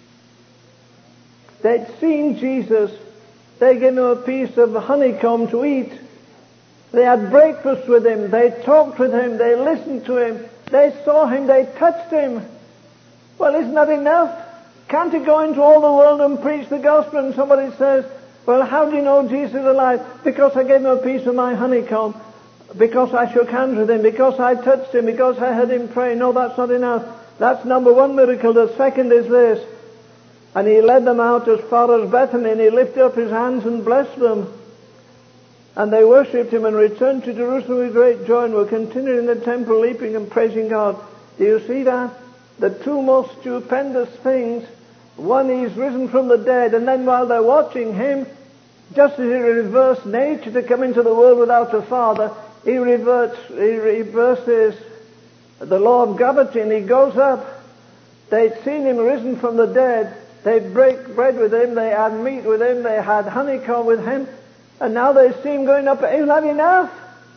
They'd seen Jesus. They gave him a piece of honeycomb to eat. They had breakfast with him. They talked with him. They listened to him. They saw him. They touched him. Well, isn't that enough? Can't you go into all the world and preach the gospel? And somebody says, well, how do you know Jesus is alive? Because I gave him a piece of my honeycomb. Because I shook hands with him. Because I touched him. Because I heard him pray. No, that's not enough. That's number one miracle. The second is this. And he led them out as far as Bethany, and he lifted up his hands and blessed them. And they worshipped him and returned to Jerusalem with great joy and were continuing in the temple leaping and praising God. Do you see that? The two most stupendous things. One, he's risen from the dead, and then while they're watching him, just as he reversed nature to come into the world without a father, he reverts, he reverses the law of gravity and he goes up. They'd seen him risen from the dead. They break bread with him, they had meat with him, they had honeycomb with him, and now they see him going up. Isn't that enough?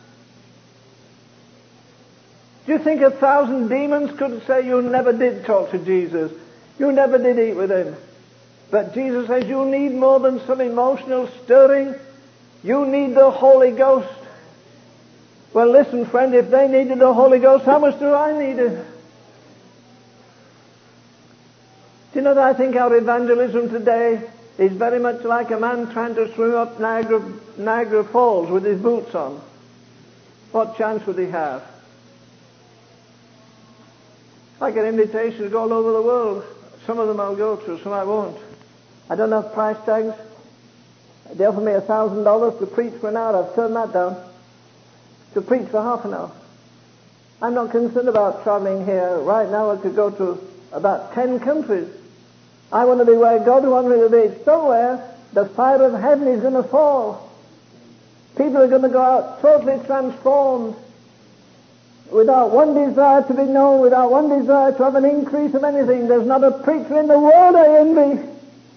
Do you think a thousand demons could say you never did talk to Jesus? You never did eat with him. But Jesus says you need more than some emotional stirring. You need the Holy Ghost. Well, listen, friend, if they needed the Holy Ghost, how much do I need it? Do you know that I think our evangelism today is very much like a man trying to swim up Niagara, Niagara Falls with his boots on? What chance would he have? I get invitations all over the world. Some of them I'll go to, some I won't. I don't have price tags. They offer me a thousand dollars to preach for an hour. I've turned that down. To preach for half an hour. I'm not concerned about traveling here. Right now I could go to about ten countries. I want to be where God wants me to be. Somewhere the fire of heaven is going to fall. People are going to go out totally transformed, without one desire to be known, without one desire to have an increase of anything. There's not a preacher in the world I envy.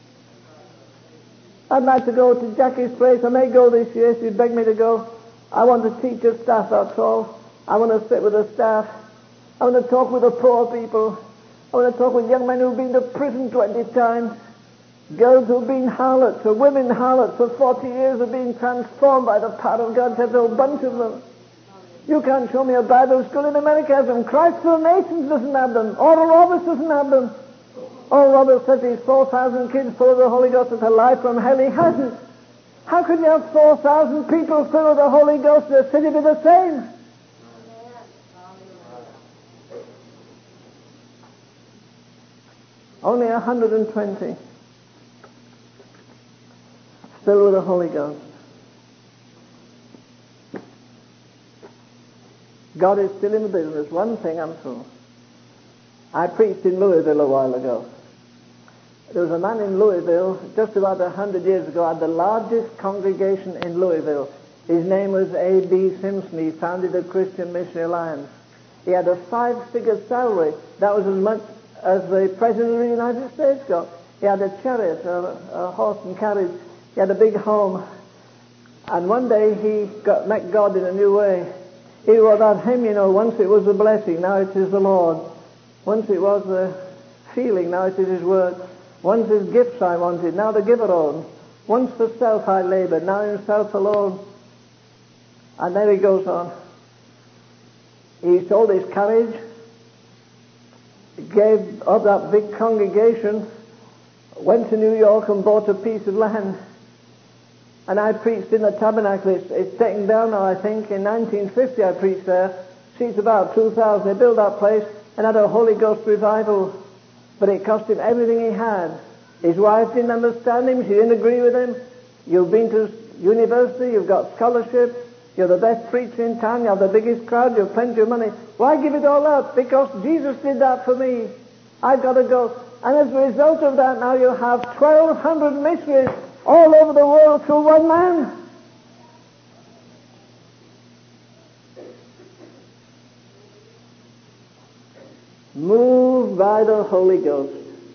I'd like to go to Jackie's place. I may go this year. She'd beg me to go. I want to teach her staff, that's all. I want to sit with the staff. I want to talk with the poor people. I want to talk with young men who've been to prison twenty times. Girls who've been harlots, or women harlots for forty years have been transformed by the power of God. There's a whole bunch of them. You can't show me a Bible school in America has them. Christful Nations doesn't have them. Oral Roberts doesn't have them. Oral Roberts says he's four thousand kids full of the Holy Ghost with a life from hell. He hasn't. How could you have four thousand people filled with the Holy Ghost in the city be the same? Only one hundred twenty filled with the Holy Ghost. God is still in the business. One thing I'm sure. I preached in Louisville a while ago. There was a man in Louisville, just about a hundred years ago, had the largest congregation in Louisville. His name was A B Simpson. He founded the Christian Missionary Alliance. He had a five-figure salary. That was as much as the President of the United States got. He had a chariot, a, a horse and carriage. He had a big home. And one day he got, met God in a new way. He wrote that hymn, you know, once it was a blessing, now it is the Lord. Once it was the feeling, now it is his word. Once his gifts I wanted, now the giver own. Once for self I laboured, now himself alone. And there he goes on. He sold his carriage, gave up that big congregation, went to New York and bought a piece of land. And I preached in the tabernacle. It's, it's taken down now, I think. In nineteen fifty I preached there. Seats about two thousand. They built that place and had a Holy Ghost revival. But it cost him everything he had. His wife didn't understand him. She didn't agree with him. You've been to university. You've got scholarship. You're the best preacher in town. You have the biggest crowd. You have plenty of money. Why give it all up? Because Jesus did that for me. I've got to go. And as a result of that, now you have twelve hundred missionaries all over the world through one man. Moved by the Holy Ghost.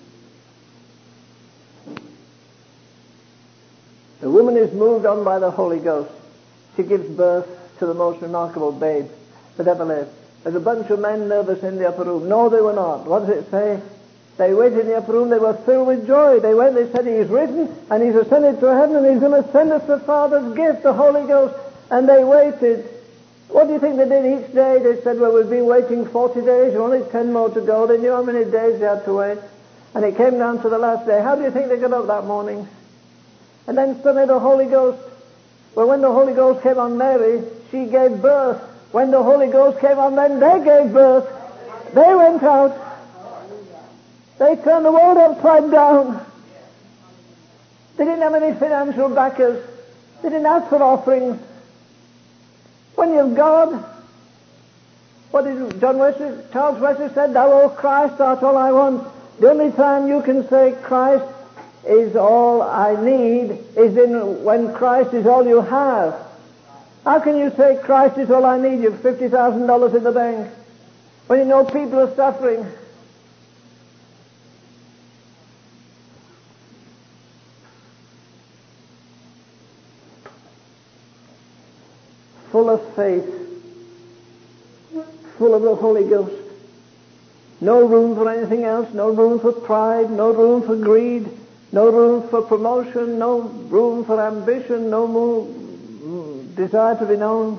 The woman is moved on by the Holy Ghost. She gives birth to the most remarkable babe that ever lived. There's a bunch of men nervous in the upper room. No, they were not. What does it say? They went in the upper room, they were filled with joy. They went, they said, he's risen, and he's ascended to heaven, and he's going to send us the Father's gift, the Holy Ghost. And they waited. What do you think they did each day? They said, well, we've been waiting forty days, only ten more to go. They knew how many days they had to wait. And it came down to the last day. How do you think they got up that morning? And then suddenly the Holy Ghost, well, when the Holy Ghost came on Mary, she gave birth. When the Holy Ghost came on them, they gave birth. They went out. They turned the world upside down. They didn't have any financial backers. They didn't ask for offerings. When you've God, what did John Wesley, Charles Wesley said, thou, O Christ, art all I want. The only time you can say Christ is all I need is in when Christ is all you have. How can you say Christ is all I need? You've fifty thousand dollars in the bank. When you know people are suffering. Full of faith, full of the Holy Ghost. No room for anything else, no room for pride, no room for greed, no room for promotion, no room for ambition, no more desire to be known.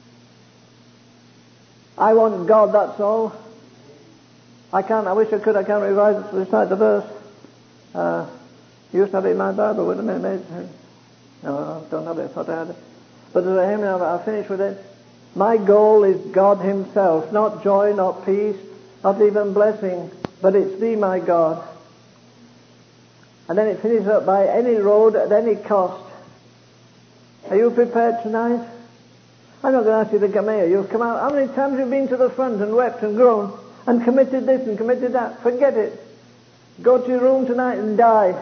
I want God, that's all. I can't, I wish I could, I can't revise, recite the verse. Uh, used to have it in my Bible, wait a minute. No, I don't have it, I thought I had it. But as a hymn, I'll finish with it. My goal is God himself, not joy, not peace, not even blessing, but it's thee, my God. And then it finishes up by any road at any cost. Are you prepared tonight? I'm not going to ask you to come here. You've come out. How many times have you been to the front and wept and groaned and committed this and committed that? Forget it. Go to your room tonight and die.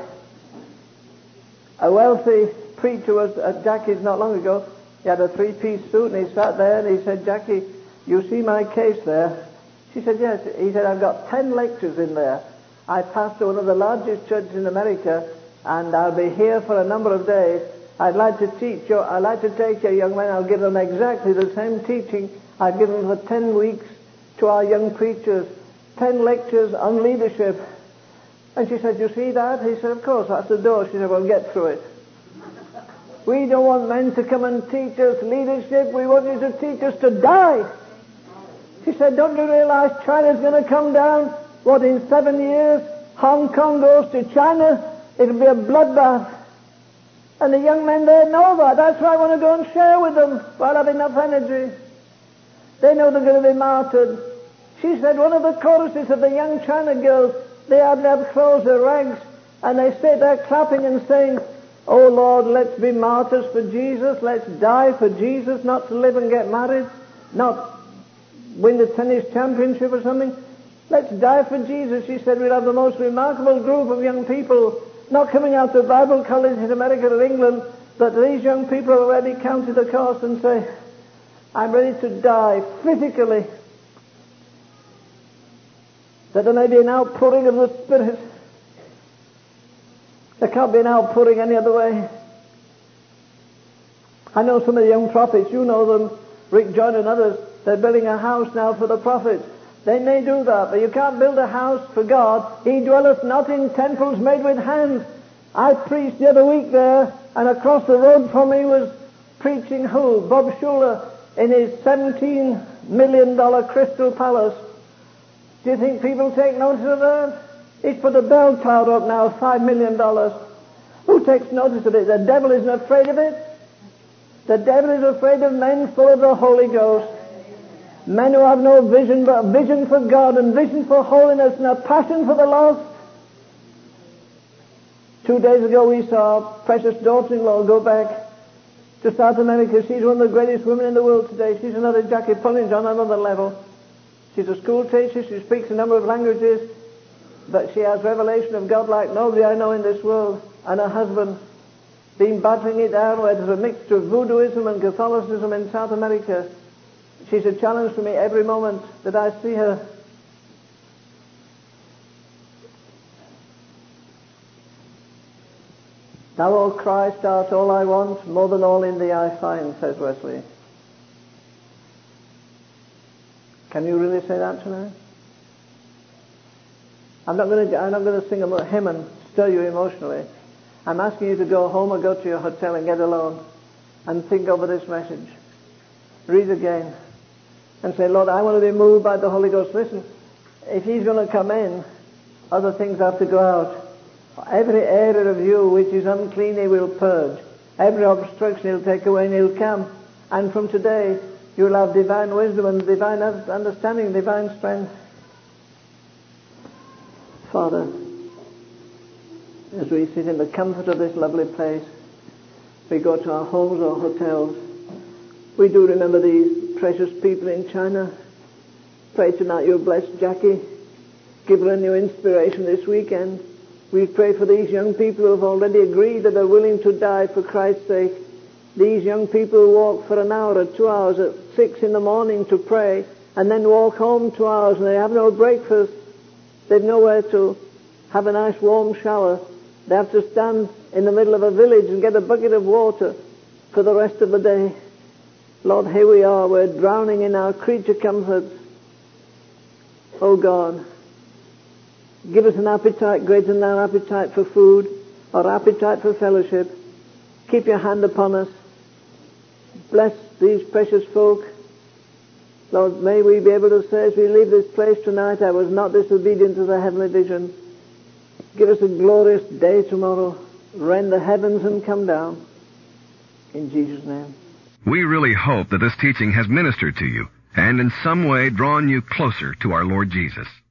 A wealthy preacher was at Jackie's not long ago. He had a three-piece suit and he sat there and he said, Jackie, you see my case there? She said, yes. He said, I've got ten lectures in there. I pastor one of the largest churches in America and I'll be here for a number of days. I'd like to teach you, I'd like to take your young men, I'll give them exactly the same teaching I've given for ten weeks to our young preachers. Ten lectures on leadership. And she said, you see that? He said, of course, that's the door. She said, well, get through it. We don't want men to come and teach us leadership. We want you to teach us to die. She said, don't you realize China's going to come down? What, in seven years? Hong Kong goes to China. It'll be a bloodbath. And the young men there know that. That's why I want to go and share with them while I have enough energy. They know they're going to be martyred. She said one of the choruses of the young China girls, they hardly have clothes or rags, and they sit there clapping and saying, oh Lord, let's be martyrs for Jesus, let's die for Jesus, not to live and get married, not win the tennis championship or something. Let's die for Jesus. She said we'll have the most remarkable group of young people, not coming out of Bible college in America or England, but these young people have already counted the cost and say, I'm ready to die physically, that there may be an outpouring of the Spirit. There can't be an outpouring any other way. I know some of the young prophets, you know them, Rick John and others, they're building a house now for the prophets. They may do that, but you can't build a house for God. He dwelleth not in temples made with hands. I preached the other week there, and across the road from me was preaching who? Bob Schuller in his seventeen million dollar Crystal Palace. Do you think people take notice of that? He's put a bell tower up now, five million dollars. Who takes notice of it? The devil isn't afraid of it. The devil is afraid of men full of the Holy Ghost. Men who have no vision, but a vision for God and vision for holiness and a passion for the lost. Two days ago we saw precious daughter-in-law go back to South America. She's one of the greatest women in the world today. She's another Jackie Pullins on another level. She's a school teacher. She speaks a number of languages. But she has revelation of God like nobody I know in this world. And her husband been battling it down where there's a mixture of voodooism and Catholicism in South America. She's a challenge for me every moment that I see her. Thou, O Christ, art all I want, more than all in thee I find, says Wesley. Can you really say that tonight? I'm not going to, I'm not going to sing a hymn and stir you emotionally. I'm asking you to go home or go to your hotel and get alone and think over this message. Read again and say, Lord, I want to be moved by the Holy Ghost. Listen, if He's going to come in, other things have to go out. Every area of you which is unclean He will purge. Every obstruction He'll take away and He'll come. And from today you'll have divine wisdom and divine understanding, divine strength. Father, as we sit in the comfort of this lovely place, we go to our homes or hotels, we do remember these precious people in China. Pray tonight you'll bless Jackie. Give her a new inspiration this weekend. We pray for these young people who have already agreed that they're willing to die for Christ's sake. These young people who walk for an hour or two hours at six in the morning to pray and then walk home two hours and they have no breakfast. They've nowhere to have a nice warm shower. They have to stand in the middle of a village and get a bucket of water for the rest of the day. Lord, here we are. We're drowning in our creature comforts. Oh God, give us an appetite greater than our appetite for food or appetite for fellowship. Keep your hand upon us. Bless these precious folk. Lord, may we be able to say as we leave this place tonight, I was not disobedient to the heavenly vision. Give us a glorious day tomorrow. Rend the heavens and come down. In Jesus' name. We really hope that this teaching has ministered to you and in some way drawn you closer to our Lord Jesus.